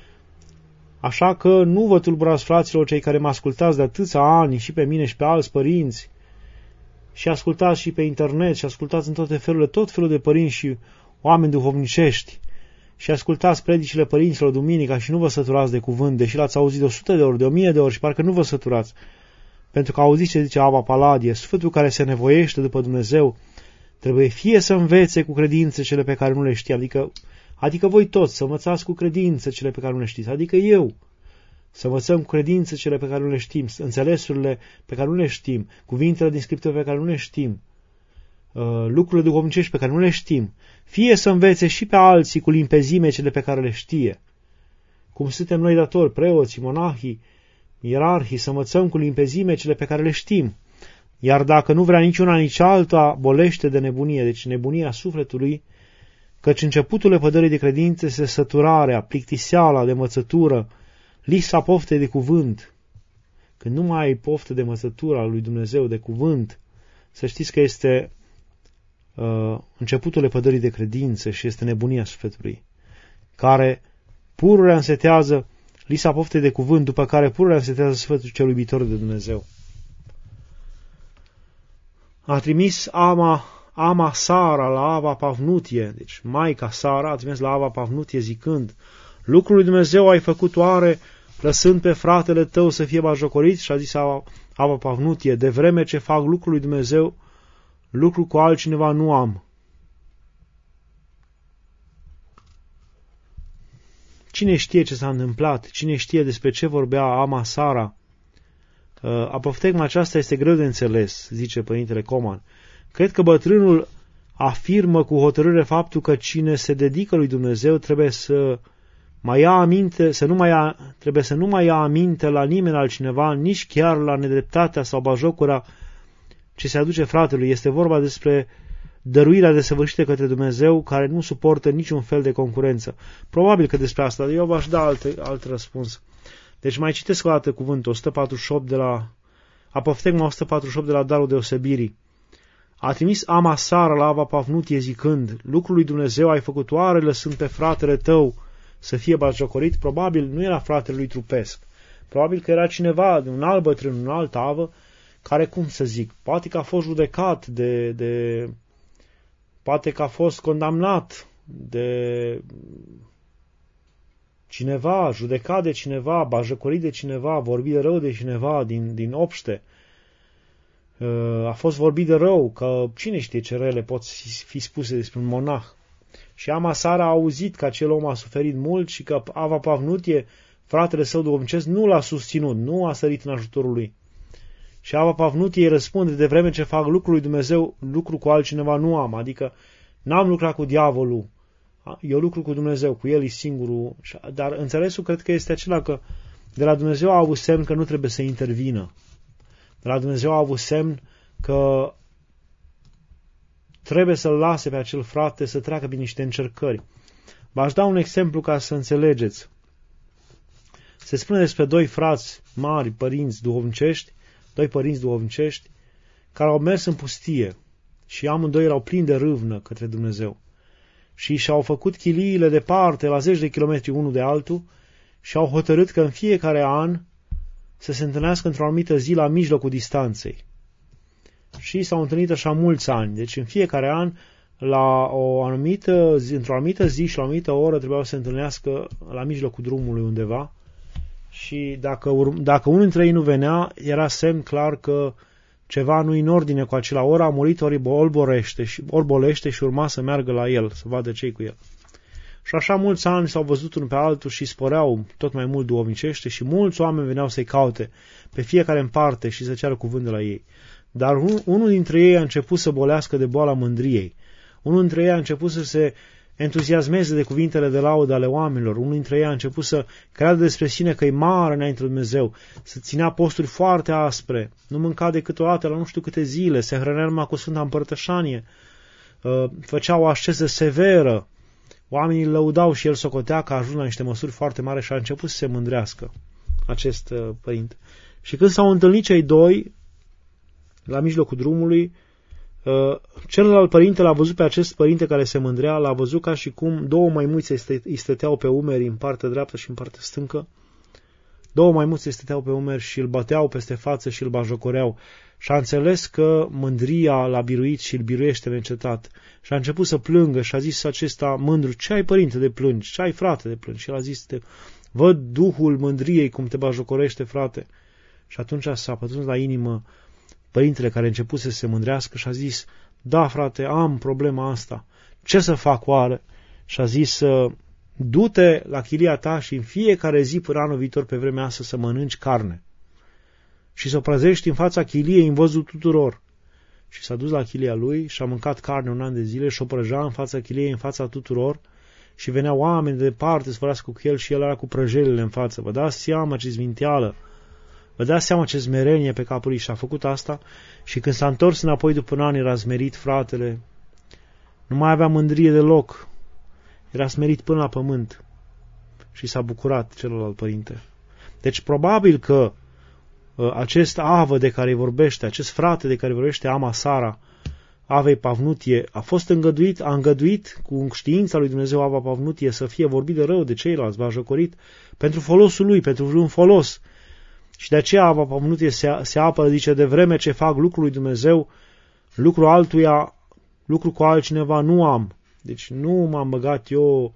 așa că nu vă tulburați, fraților, cei care mă ascultați de atâția ani, și pe mine și pe alți părinți, și ascultați și pe internet, și ascultați în toate felurile, tot felul de părinți și oameni duhovnicești, și ascultați predicile părinților duminica și nu vă săturați de cuvânt, deși l-ați auzit de o sută de ori, de o mie de ori și parcă nu vă săturați. Pentru că auziți ce zice Ava Paladie, sufletul care se nevoiește după Dumnezeu trebuie fie să învețe cu credință cele pe care nu le știe, adică, adică voi toți să învățați cu credință cele pe care nu le știți, adică eu, să învățăm cu credință cele pe care nu le știm, înțelesurile pe care nu le știm, cuvintele din Scriptură pe care nu le știm, lucrurile duhovnicești pe care nu le știm, fie să învețe și pe alții cu limpezime cele pe care le știe, cum suntem noi datori, preoții, monahii, ierarhii, să învățăm cu limpezime cele pe care le știm. Iar dacă nu vrea nici una, nici alta, bolește de nebunie, deci nebunia sufletului, căci începutul lepădării de credință este săturarea, plictiseala de învățătură, lipsa poftei de cuvânt. Când nu mai ai poftă de învățătura lui Dumnezeu, de cuvânt, să știți că este uh, începutul lepădării de credință și este nebunia sufletului, care pururea însetează lipsa poftei de cuvânt, după care pururea însetează sufletul celui iubitor de Dumnezeu. A trimis ama, ama Sara la Ava Pavnutie, deci maica Sara a trimis la Ava Pavnutie zicând, lucrul lui Dumnezeu ai făcut oare, lăsând pe fratele tău să fie batjocorit? Și a zis Ava, Ava Pavnutie, de vreme ce fac lucrul lui Dumnezeu, lucru cu altcineva nu am. Cine știe ce s-a întâmplat? Cine știe despre ce vorbea ama Sara? Apoftegma aceasta este greu de înțeles, zice Părintele Coman. Cred că bătrânul afirmă cu hotărâre faptul că cine se dedică lui Dumnezeu trebuie să mai ia aminte, să nu mai ia, trebuie să nu mai ia aminte la nimeni altcineva, nici chiar la nedreptatea sau bajocura ce se aduce fratelui. Este vorba despre dăruirea desăvârșită către Dumnezeu, care nu suportă niciun fel de concurență. Probabil că despre asta, eu v-aș da alt, alt răspuns. Deci mai citesc o dată cuvântul, o sută patruzeci și opt de la Apoftegma o sută patruzeci și opt de la Darul Deosebirii. A trimis ama Sara la Ava Pavnutie zicând, lucrul lui Dumnezeu ai făcut oare lăsând pe fratele tău să fie batjocorit? Probabil nu era fratele lui trupesc. Probabil că era cineva, un alt bătrân, un alt avă, care, cum să zic, poate că a fost judecat de, de poate că a fost condamnat de cineva, judecat de cineva, batjocorit de cineva, vorbit de rău de cineva din, din obște. A fost vorbit de rău, că cine știe ce rele pot fi spuse despre un monah. Și Ama Sara a auzit că acel om a suferit mult și că Ava Pavnutie, fratele său duhovnicesc, nu l-a susținut, nu a sărit în ajutorul lui. Și Ava Pavnutie îi răspunde: de vreme ce fac lucrul lui Dumnezeu, lucru cu altcineva nu am, adică n-am lucrat cu diavolul, eu lucru cu Dumnezeu, cu el e singurul. Dar înțelesul cred că este acela că de la Dumnezeu a avut semn că nu trebuie să intervină. De la Dumnezeu a avut semn că trebuie să-l lase pe acel frate să treacă prin niște încercări. V-aș da un exemplu ca să înțelegeți. Se spune despre doi frați mari, părinți duhovnicești, doi părinți duhovnicești, care au mers în pustie și amândoi erau plini de râvnă către Dumnezeu. Și și-au făcut chiliile departe, la zeci de kilometri unul de altul, și au hotărât că în fiecare an să se întâlnească într-o anumită zi la mijlocul distanței. Și s-au întâlnit așa mulți ani. Deci în fiecare an, la o anumită zi, într-o anumită zi și la o anumită oră, trebuiau să se întâlnească la mijlocul drumului undeva. Și dacă, dacă unul dintre ei nu venea, era semn clar că ceva nu-i în ordine cu acela. Ori a murit, ori bolborește și, ori bolește și urma să meargă la el, să vadă ce-i cu el. Și așa mulți ani s-au văzut unul pe altul și sporeau tot mai mult duhovnicește și mulți oameni veneau să-i caute pe fiecare în parte și să ceară cuvânt de la ei. Dar un, unul dintre ei a început să bolească de boala mândriei. Unul dintre ei a început să se entuziasmeze de cuvintele de laudă ale oamenilor. Unul dintre ei a început să creadă despre sine că e mare înainte de Dumnezeu, să ținea posturi foarte aspre, nu mânca decât o dată la nu știu câte zile, se hrănea numai cu Sfânta Împărtășanie, făcea o asceză severă. Oamenii îl lăudau și el socotea că a ajuns la niște măsuri foarte mari și a început să se mândrească acest părinte. Și când s-au întâlnit cei doi la mijlocul drumului, celălalt părinte l-a văzut pe acest părinte care se mândrea, l-a văzut ca și cum două maimuțe îi stăteau pe umeri în partea dreaptă și în partea stâncă. Două maimuțe îi stăteau pe umeri și îl băteau peste față și îl bajocoreau. Și a înțeles că mândria l-a biruit și îl biruiește neîncetat. Și a început să plângă și a zis acesta mândru: ce ai, părinte, de plângi? Ce ai, frate, de plângi? Și el a zis: văd duhul mândriei cum te bajocorește, frate. Și atunci s-a pătruns la inimă părintele care a început să se mândrească și a zis: da, frate, am problema asta. Ce să fac oare? Și a zis: du-te la chilia ta și în fiecare zi până anul viitor pe vremea asta să mănânci carne. Și să o prăzești în fața chiliei în văzul tuturor. Și s-a dus la chilia lui și a mâncat carne un an de zile și o prăjea în fața chiliei, în fața tuturor. Și veneau oameni de departe să vorbească cu el și el era cu prăjelile în față. Vă dați seama ce zminteală! Vă dați seama ce smerenie pe capul lui și a făcut asta și când s-a întors înapoi după un an era smerit, fratele. Nu mai avea mândrie deloc. Era smerit până la pământ și s-a bucurat celălalt părinte. Deci probabil că uh, acest avă de care vorbește, acest frate de care vorbește Ama Sara, Avei Pavnutie, a fost îngăduit, a îngăduit cu știința lui Dumnezeu Ava Pavnutie să fie vorbit de rău de ceilalți, bajocorit, pentru folosul lui, pentru vreun folos. Și de aceea Ava Pavnutie se, se apără, zice: de vreme ce fac lucrul lui Dumnezeu, lucru altuia, lucru cu altcineva nu am. Deci nu m-am băgat eu,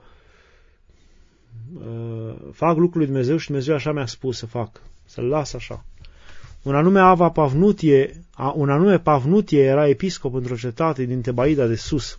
uh, fac lucrul lui Dumnezeu și Dumnezeu așa mi-a spus să fac, să-l las așa. Un anume Ava Pavnutie, un anume Pavnutie era episcop într-o cetate din Tebaida de sus.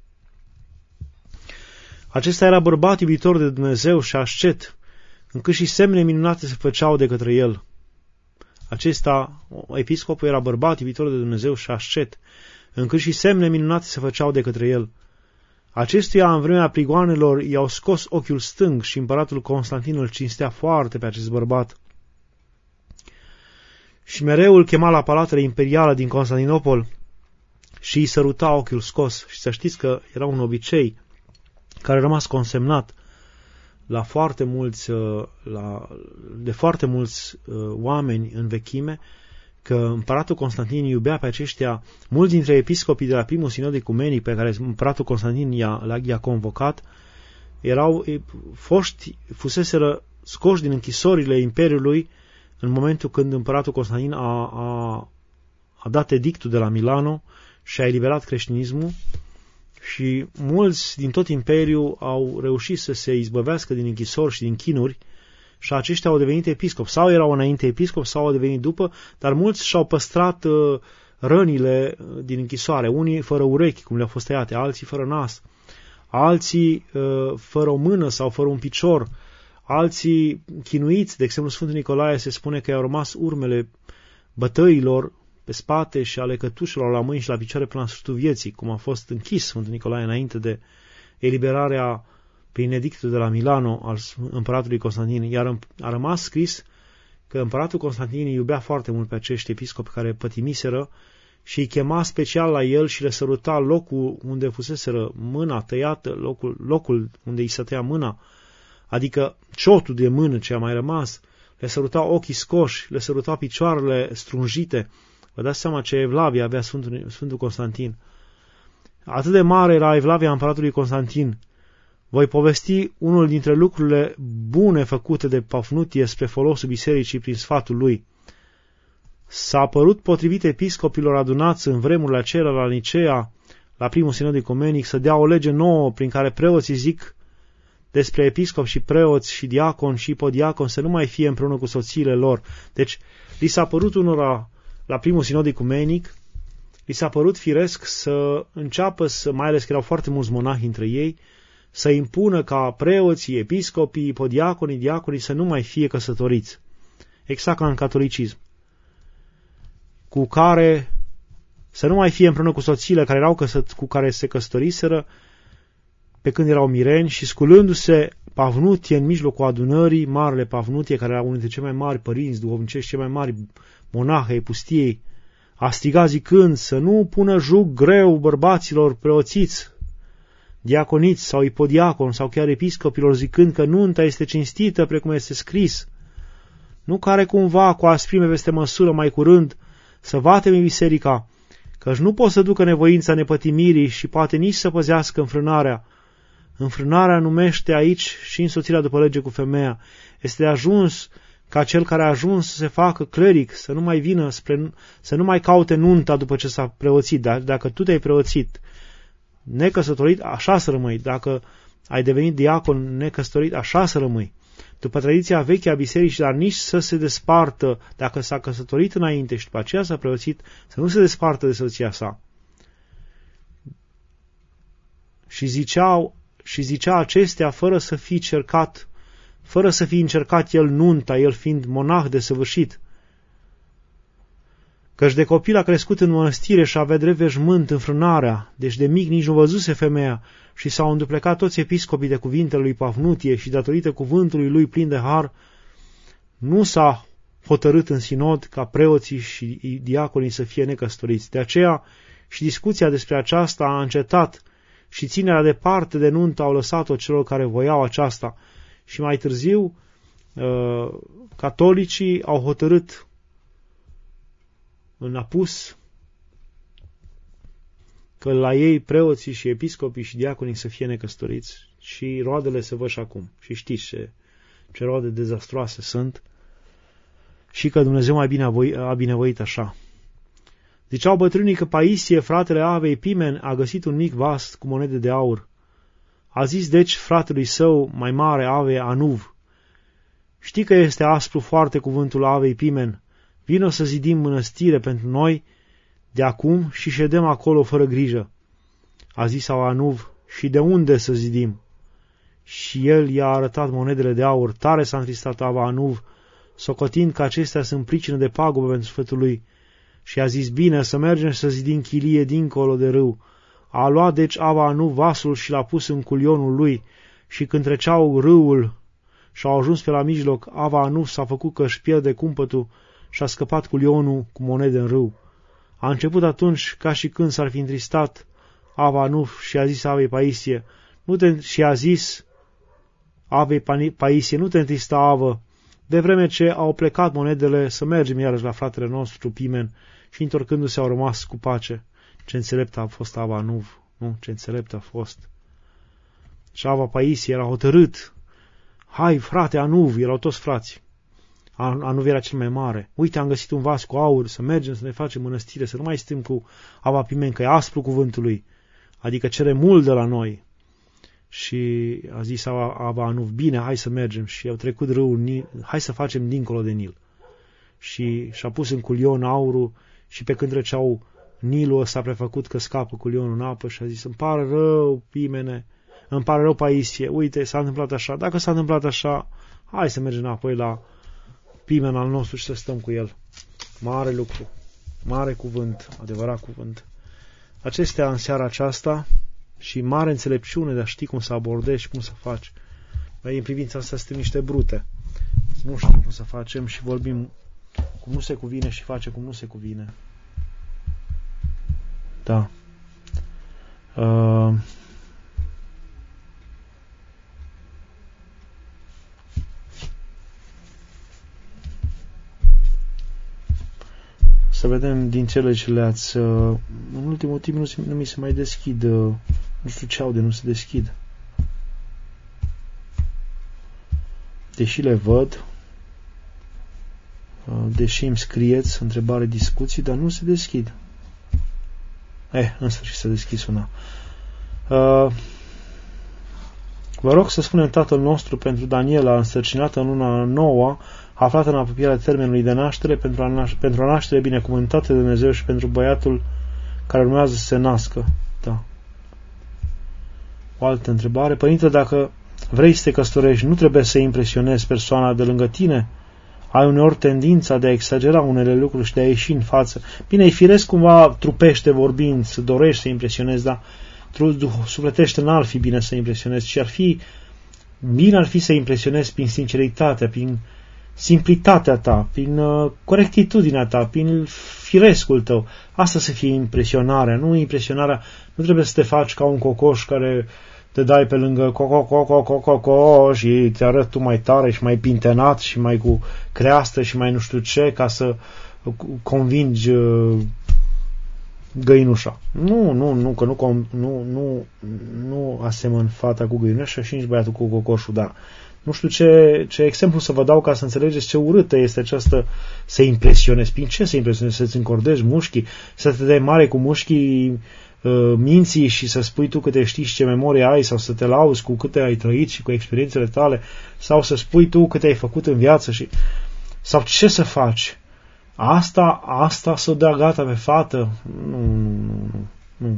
Acesta era bărbat iubitor de Dumnezeu și ascet, încât și semne minunate se făceau de către el. Acesta, episcopul, era bărbat iubitor de Dumnezeu și ascet, încât și semne minunate se făceau de către el. Acestuia, în vremea prigoanelor, i-au scos ochiul stâng și împăratul Constantin îl cinstea foarte pe acest bărbat. Și mereu îl chema la palatele imperiale din Constantinopol și îi săruta ochiul scos. Și să știți că era un obicei care a rămas consemnat la foarte mulți, la, de foarte mulți uh, oameni în vechime, că împăratul Constantin iubea pe aceștia. Mulți dintre episcopii de la primul sinod ecumenic pe care împăratul Constantin i-a, i-a convocat erau foști, fuseseră scoși din închisorile imperiului în momentul când împăratul Constantin a, a, a dat edictul de la Milano și a eliberat creștinismul. Și mulți din tot imperiul au reușit să se izbăvească din închisori și din chinuri și aceștia au devenit episcopi. Sau erau înainte episcopi, sau au devenit după, dar mulți și-au păstrat uh, rănile din închisoare. Unii fără urechi, cum le-au fost tăiate, alții fără nas, alții fără o mână sau fără un picior, alții chinuiți. De exemplu, Sfântul Nicolae se spune că i-au rămas urmele bătăilor pe spate și ale cătușelor la mâini și la picioare până la sfârșitul vieții, cum a fost închis Sfântul Nicolae înainte de eliberarea prin edictul de la Milano al împăratului Constantin. Iar a rămas scris că împăratul Constantin îi iubea foarte mult pe acești episcopi care pătimiseră și îi chema special la el și le săruta locul unde fuseseră mâna tăiată, locul, locul unde îi se tăia mâna, adică ciotul de mână ce a mai rămas, le săruta ochii scoși, le săruta picioarele strunjite. Vă dați seama ce evlavie avea Sfântul, Sfântul Constantin. Atât de mare era evlavia împăratului Constantin. Voi povesti unul dintre lucrurile bune făcute de Pafnutie spre folosul bisericii prin sfatul lui. S-a părut potrivit episcopilor adunați în vremurile acelea la Nicea, la primul sinod ecumenic, să dea o lege nouă prin care preoții zic despre episcopi și preoți și diaconi și ipodiaconi să nu mai fie împreună cu soțiile lor. Deci, li s-a părut unora la primul sinod ecumenic, li s-a părut firesc să înceapă, să, mai ales că erau foarte mulți monahi între ei, să impună ca preoții, episcopii, ipodiaconii, diaconii să nu mai fie căsătoriți. Exact ca în catolicism. Cu care să nu mai fie împreună cu soțiile care erau căsăt, cu care se căsătoriseră pe când erau mireni și sculându-se Pafnutie în mijlocul adunării, marele Pafnutie, care era unul dintre cei mai mari părinți duhovnicești, cei mai mari monahi ai pustiei, a strigat zicând să nu pună jug greu bărbaților preoțiți, diaconiți sau ipodiacon sau chiar episcopilor, zicând că nunta este cinstită precum este scris, nu care cumva cu asprime peste măsură mai curând să vateme biserica, căci nu pot să ducă nevoința nepătimirii și poate nici să păzească înfrânarea. Înfrânarea numește aici și însoțirea după lege cu femeia. Este de ajuns ca cel care a ajuns să se facă cleric, să nu mai vină spre, să nu mai caute nunta după ce s-a preoțit. Dar dacă tu te-ai preoțit necăsătorit, așa să rămâi. Dacă ai devenit diacon necăsătorit, așa să rămâi. După tradiția veche a bisericii, dar nici să se despartă, dacă s-a căsătorit înainte și după aceea s-a preoțit, să nu se despartă de soția sa. Și ziceau, și zicea acestea fără să fi cercat, fără să fi încercat el nunta, el fiind monah desăvârșit. Căci de copil a crescut în mănăstire și avea drept veșmânt înfrânarea, deci de mic nici nu văzuse femeia, și s-au înduplecat toți episcopii de cuvintele lui Pafnutie și datorită cuvântului lui plin de har, nu s-a hotărât în sinod ca preoții și diaconii să fie necăsătoriți. De aceea și discuția despre aceasta a încetat și ținerea departe de nuntă au lăsat-o celor care voiau aceasta. Și mai târziu, catolicii au hotărât în apus că la ei preoții și episcopii și diaconii să fie necăsătoriți și roadele se văd și acum. Și știți ce, ce roade dezastroase sunt și că Dumnezeu mai bine a, voi, a binevoit așa. Ziceau bătrânii că Paisie, fratele Avei Pimen, a găsit un mic vas cu monede de aur. A zis deci fratelui său mai mare, Ave Anuv: știi că este aspru foarte cuvântul Avei Pimen, vino să zidim mănăstire pentru noi de acum și ședem acolo fără grijă. A zis Anuv: și de unde să zidim? Și el i-a arătat monedele de aur. Tare s-a întristat Ava Anuv, socotind că acestea sunt pricină de pagubă pentru sfătul lui. Și a zis: bine, să mergem să zidim chilie dincolo de râu. A luat deci Ava Anuv vasul și l-a pus în culionul lui, și când treceau râul și au ajuns pe la mijloc, Ava Anuv s-a făcut că își pierde cumpătul și a scăpat culionul cu monede în râu. A început atunci ca și când s-ar fi întristat Ava Anuv și a zis Avei Paisie, nu te, și a zis Avei Paisie, nu te întrista, Avă, de vreme ce au plecat monedele, să mergem iarăși la fratele nostru Pimen, și întorcându-se au rămas cu pace. Ce înțelept a fost Ava Anuv, nu? Ce înțelept a fost. Și Ava Paisie era hotărât. Hai, frate Anuv, erau toți frați. Anuv era cel mai mare. Uite, am găsit un vas cu aur, să mergem să ne facem mănăstire, să nu mai stăm cu Ava Pimen, că e aspru cuvântul lui, adică cere mult de la noi. Și a zis Ava, Ava Anuv, bine, hai să mergem. Și au trecut râul Nil, hai să facem dincolo de Nil. Și și-a pus în culion aurul și pe când treceau Nilul s-a prefăcut că scapă culionul în apă și a zis: îmi pare rău, Pimene, îmi pare rău, Paisie, uite, s-a întâmplat așa. Dacă s-a întâmplat așa, hai să mergem înapoi la Pimen al nostru și să stăm cu el. Mare lucru, mare cuvânt, adevărat cuvânt. Acestea în seara aceasta și mare înțelepciune de a ști cum să abordezi și cum să faci. Noi în privința asta suntem niște brute. Nu știm cum să facem și vorbim cum nu se cuvine și face cum nu se cuvine. Da. Uh... Să vedem din cele ce le-ați... Uh... În ultimul timp nu, nu mi se mai deschid. Uh... Nu știu ce au de nu se deschid. Deși le văd, deși îmi scrieți întrebare, discuții, dar nu se deschid. Eh, în sfârșit să deschis una. Uh, vă rog să spunem Tatăl nostru pentru Daniela, însărcinată în luna nouă, aflată în apropierea termenului de naștere, pentru a, naș- pentru a naștere binecuvântată de Dumnezeu și pentru băiatul care urmează să se nască. Da. O altă întrebare. Părinte, dacă vrei să te căsătorești, nu trebuie să impresionezi persoana de lângă tine? Ai uneori tendința de a exagera unele lucruri și de a ieși în față. Bine, e firesc cumva trupește vorbind, să dorești să impresionezi, dar sufletește n-ar fi bine să impresionezi, ci ar fi bine ar fi să impresionezi prin sinceritatea, prin simplitatea ta, prin uh, corectitudinea ta, prin firescul tău. Asta să fie impresionarea, nu impresionarea, nu trebuie să te faci ca un cocoș care te dai pe lângă co-co-co-co-co-co și te arăt tu mai tare și mai pintenat și mai cu creastă și mai nu știu ce ca să convingi găinușa. Nu, nu, nu, că nu, nu, nu, nu asemăn fata cu găinușa și nici băiatul cu cocoșul, dar nu știu ce, ce exemplu să vă dau ca să înțelegeți ce urâtă este această să impresionezi. Prin ce să impresionezi? Să-ți încordezi mușchii? Să te dai mare cu mușchii minții și să spui tu câte știi și ce memorie ai, sau să te lauzi cu câte ai trăit și cu experiențele tale, sau să spui tu câte ai făcut în viață și... sau ce să faci? Asta, asta să o dea gata pe fată? Nu, nu, nu, nu.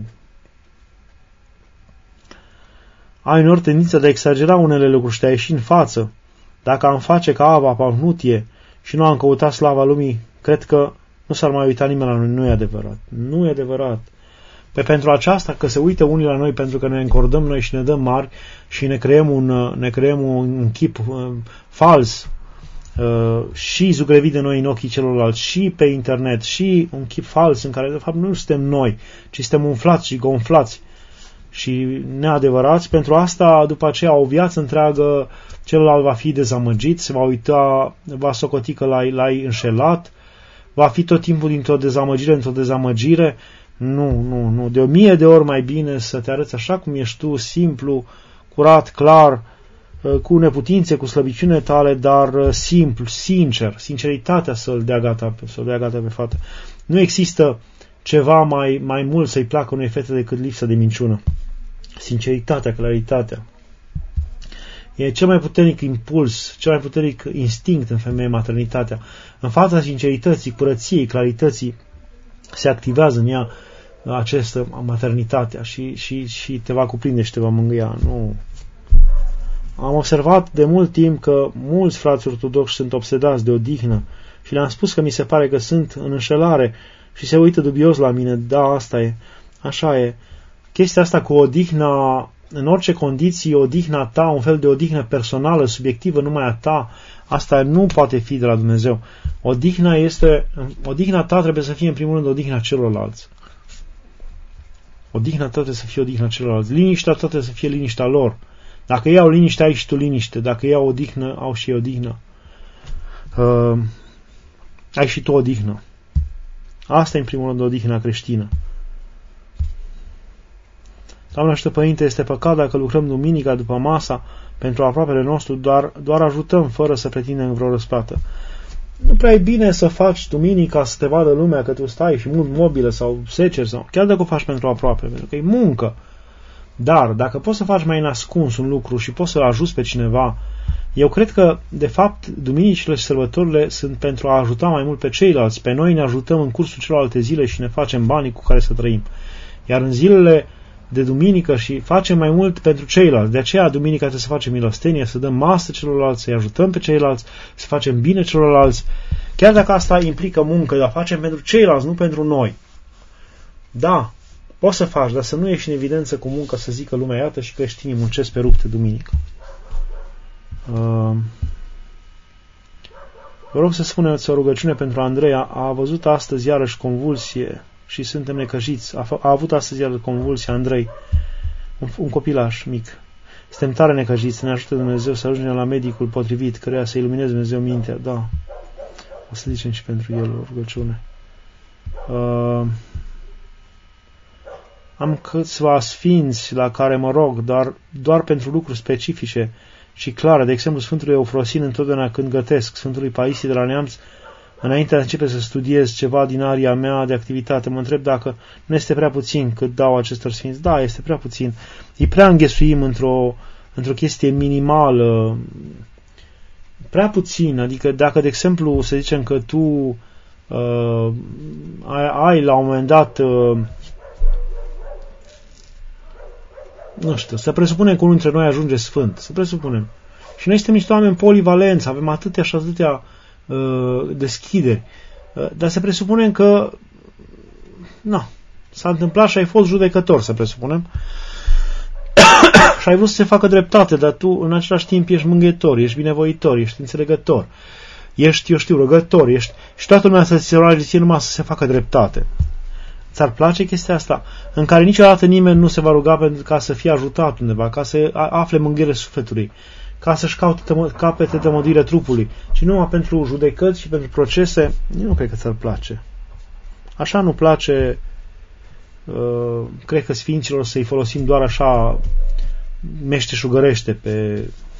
Ai uneori tendința de a exagera unele lucruri și de a ieși în față. Dacă am face ca Ava Pavnutie și nu am căutat slava lumii, cred că nu s-ar mai uita nimeni la noi. Nu e adevărat. Nu e adevărat. Pe pentru aceasta, că se uită unii la noi pentru că ne încordăm noi și ne dăm mari și ne creăm un, ne creăm un, un chip uh, fals uh, și zugrevit de noi în ochii celorlalți și pe internet și un chip fals în care de fapt nu suntem noi, ci suntem umflați și gonflați și neadevărați. Pentru asta, după aceea, o viață întreagă celălalt va fi dezamăgit, se va uita, va socoti că l-ai, l-ai înșelat, va fi tot timpul dintr-o dezamăgire într-o dezamăgire. Nu, nu, nu. De o mie de ori mai bine să te arăți așa cum ești tu, simplu, curat, clar, cu neputințe, cu slăbiciune tale, dar simplu, sincer, sinceritatea să-l dea gata, să-l dea gata pe fată. Nu există ceva mai, mai mult să-i placă unei fete decât lipsa de minciună. Sinceritatea, claritatea. E cel mai puternic impuls, cel mai puternic instinct în femeie, maternitatea. În fața sincerității, curăției, clarității, se activează în ea această maternitatea și, și, și te va cuprinde și te va mângâia. Nu. Am observat de mult timp că mulți frați ortodoxi sunt obsedați de odihnă și le-am spus că mi se pare că sunt în înșelare și se uită dubios la mine. Da, asta e. Așa e. Chestia asta cu odihna, în orice condiții, odihna ta, un fel de odihnă personală, subiectivă, numai a ta, asta nu poate fi de la Dumnezeu. Odihna este, odihna ta trebuie să fie în primul rând odihna celorlalți. Odihna ta trebuie să fie odihna celorlalți. Liniștea ta trebuie să fie liniștea lor. Dacă ei au liniște, ai și tu liniște. Dacă ei au odihnă, au și ei odihnă. Uh, ai și tu odihnă. Asta e în primul rând odihna creștină. Doamne ajută, Părinte, este păcat dacă lucrăm duminica după masa pentru aproapele nostru, doar, doar ajutăm fără să pretindem vreo răsplată. Nu prea e bine să faci duminica să te vadă lumea că tu stai și mult mobilă sau seceri, sau chiar dacă o faci pentru aproape, pentru că e muncă. Dar dacă poți să faci mai nascuns un lucru și poți să-l ajuți pe cineva, eu cred că, de fapt, duminicile și sărbătorile sunt pentru a ajuta mai mult pe ceilalți. Pe noi ne ajutăm în cursul celorlalte zile și ne facem banii cu care să trăim. Iar în zilele de duminică și facem mai mult pentru ceilalți. De aceea, duminica trebuie să facem milostenie, să dăm masă celorlalți, să-i ajutăm pe ceilalți, să facem bine celorlalți. Chiar dacă asta implică muncă, dar facem pentru ceilalți, nu pentru noi. Da, poți să faci, dar să nu ieși în evidență cu muncă, să zică lumea, iată și creștinii muncesc pe rupte duminică. Uh, vă rog să spuneți o rugăciune pentru Andreea. A văzut astăzi iarăși convulsie și suntem necăjiți. A, a avut astăzi iarăși convulsie Andrei, un, un copilaș mic. Suntem tare necăjiți, să ne ajute Dumnezeu să ajungem la medicul potrivit, căreia să ilumineze Dumnezeu mintea. Da, o să zicem și pentru el o rugăciune. Uh, am câțiva sfinți la care mă rog, dar doar pentru lucruri specifice și clare. De exemplu, Sfântului Eufrosin întotdeauna când gătesc, Sfântului Paisie de la Neamț, înainte de a începe să studiez ceva din aria mea de activitate, mă întreb dacă nu este prea puțin cât dau acestor sfinți. Da, este prea puțin. Îi prea înghesuim într-o, într-o chestie minimală, prea puțin. Adică dacă, de exemplu, să zicem că tu uh, ai, ai la un moment dat uh, nu știu, să presupunem că unul dintre noi ajunge sfânt, să presupunem. Și noi suntem niște oameni polivalenți, avem atâtea și atâtea uh, deschideri. Uh, dar să presupunem că na, s-a întâmplat și ai fost judecător, să presupunem, și ai vrut să se facă dreptate, dar tu în același timp ești mângâietor, ești binevoitor, ești înțelegător, ești, eu știu, rugător, ești, și toată lumea să se roage ție numai să se facă dreptate. Ți-ar place chestia asta? În care niciodată nimeni nu se va ruga pentru ca să fie ajutat undeva, ca să afle mângâiere sufletului, ca să-și caute capete tămăduire trupului, ci numai pentru judecăți și pentru procese. Nu cred că ți-ar place. Așa nu place, uh, cred că sfinților să-i folosim doar așa meșteșugărește pe,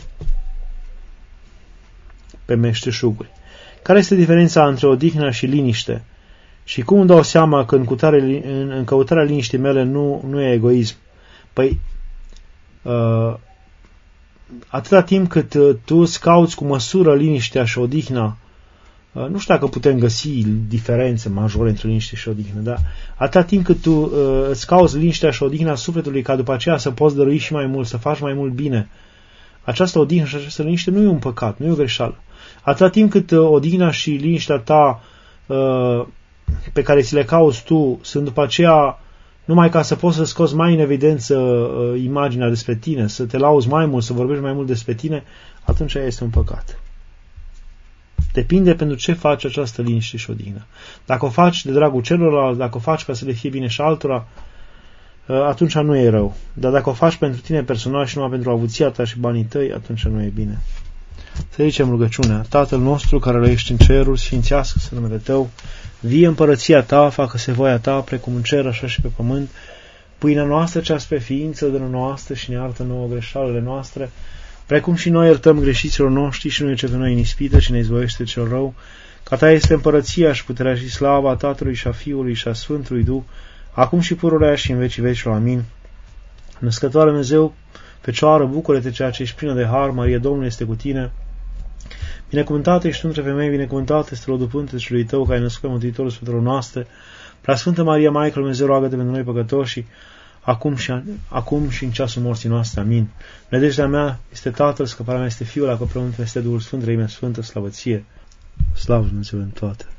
pe meșteșuguri. Care este diferența între odihnă și liniște? Și cum îmi dau seama că în, cutare, în, în căutarea liniștii mele nu, nu e egoism? Păi, uh, atâta timp cât uh, tu îți cauți cu măsură liniștea și odihna, uh, nu știu dacă putem găsi diferențe majore între liniște și odihnă, dar atâta timp cât tu uh, îți cauți liniștea și odihna sufletului ca după aceea să poți dărui și mai mult, să faci mai mult bine, această odihnă și această liniște nu e un păcat, nu e o greșeală. Atâta timp cât uh, odihna și liniștea ta uh, pe care ți le cauți tu sunt după aceea numai ca să poți să scoți mai în evidență uh, imaginea despre tine, să te lauzi mai mult, să vorbești mai mult despre tine, atunci este un păcat. Depinde pentru ce faci această liniște și odihnă. Dacă o faci de dragul celorlalți, dacă o faci ca să le fie bine și altora, uh, atunci nu e rău. Dar dacă o faci pentru tine personal și numai pentru avuția ta și banii tăi, atunci nu e bine. Să zicem rugăciunea. Tatăl nostru care ești în ceruri, sfințească-se numele Tău, vie împărăția Ta, facă-se voia Ta, precum în cer, așa și pe pământ. Pâinea noastră cea spre ființă, dă-ne noastră și ne iartă nouă greșalele noastre, precum și noi iertăm greșiților noștri și nu ce pe noi în ispită și ne izbăvește cel rău. Ca Ta este împărăția și puterea și slava a Tatălui și a Fiului și a Sfântului Duh, acum și pururea și în vecii vecilor. Amin. Născătoare Dumnezeu, Fecioară, bucură-te ceea ce ești plină de har, Marie, Domnul este cu tine. Binecuvântată ești tu între femei, binecuvântată este rodul pântecului Tău, care ai născut pe Mântuitorul Sfântelor noastre. Preasfântă Maria, Maică lui Dumnezeu, roagă-te pentru noi păcătoși, acum și, acum și în ceasul morții noastre. Amin. Nădejdea mea este Tatăl, scăparea mea este Fiul, acoperimentul este Duhul Sfânt, Trăimea Sfântă, slavă Ție, slavă Dumnezeu în toate.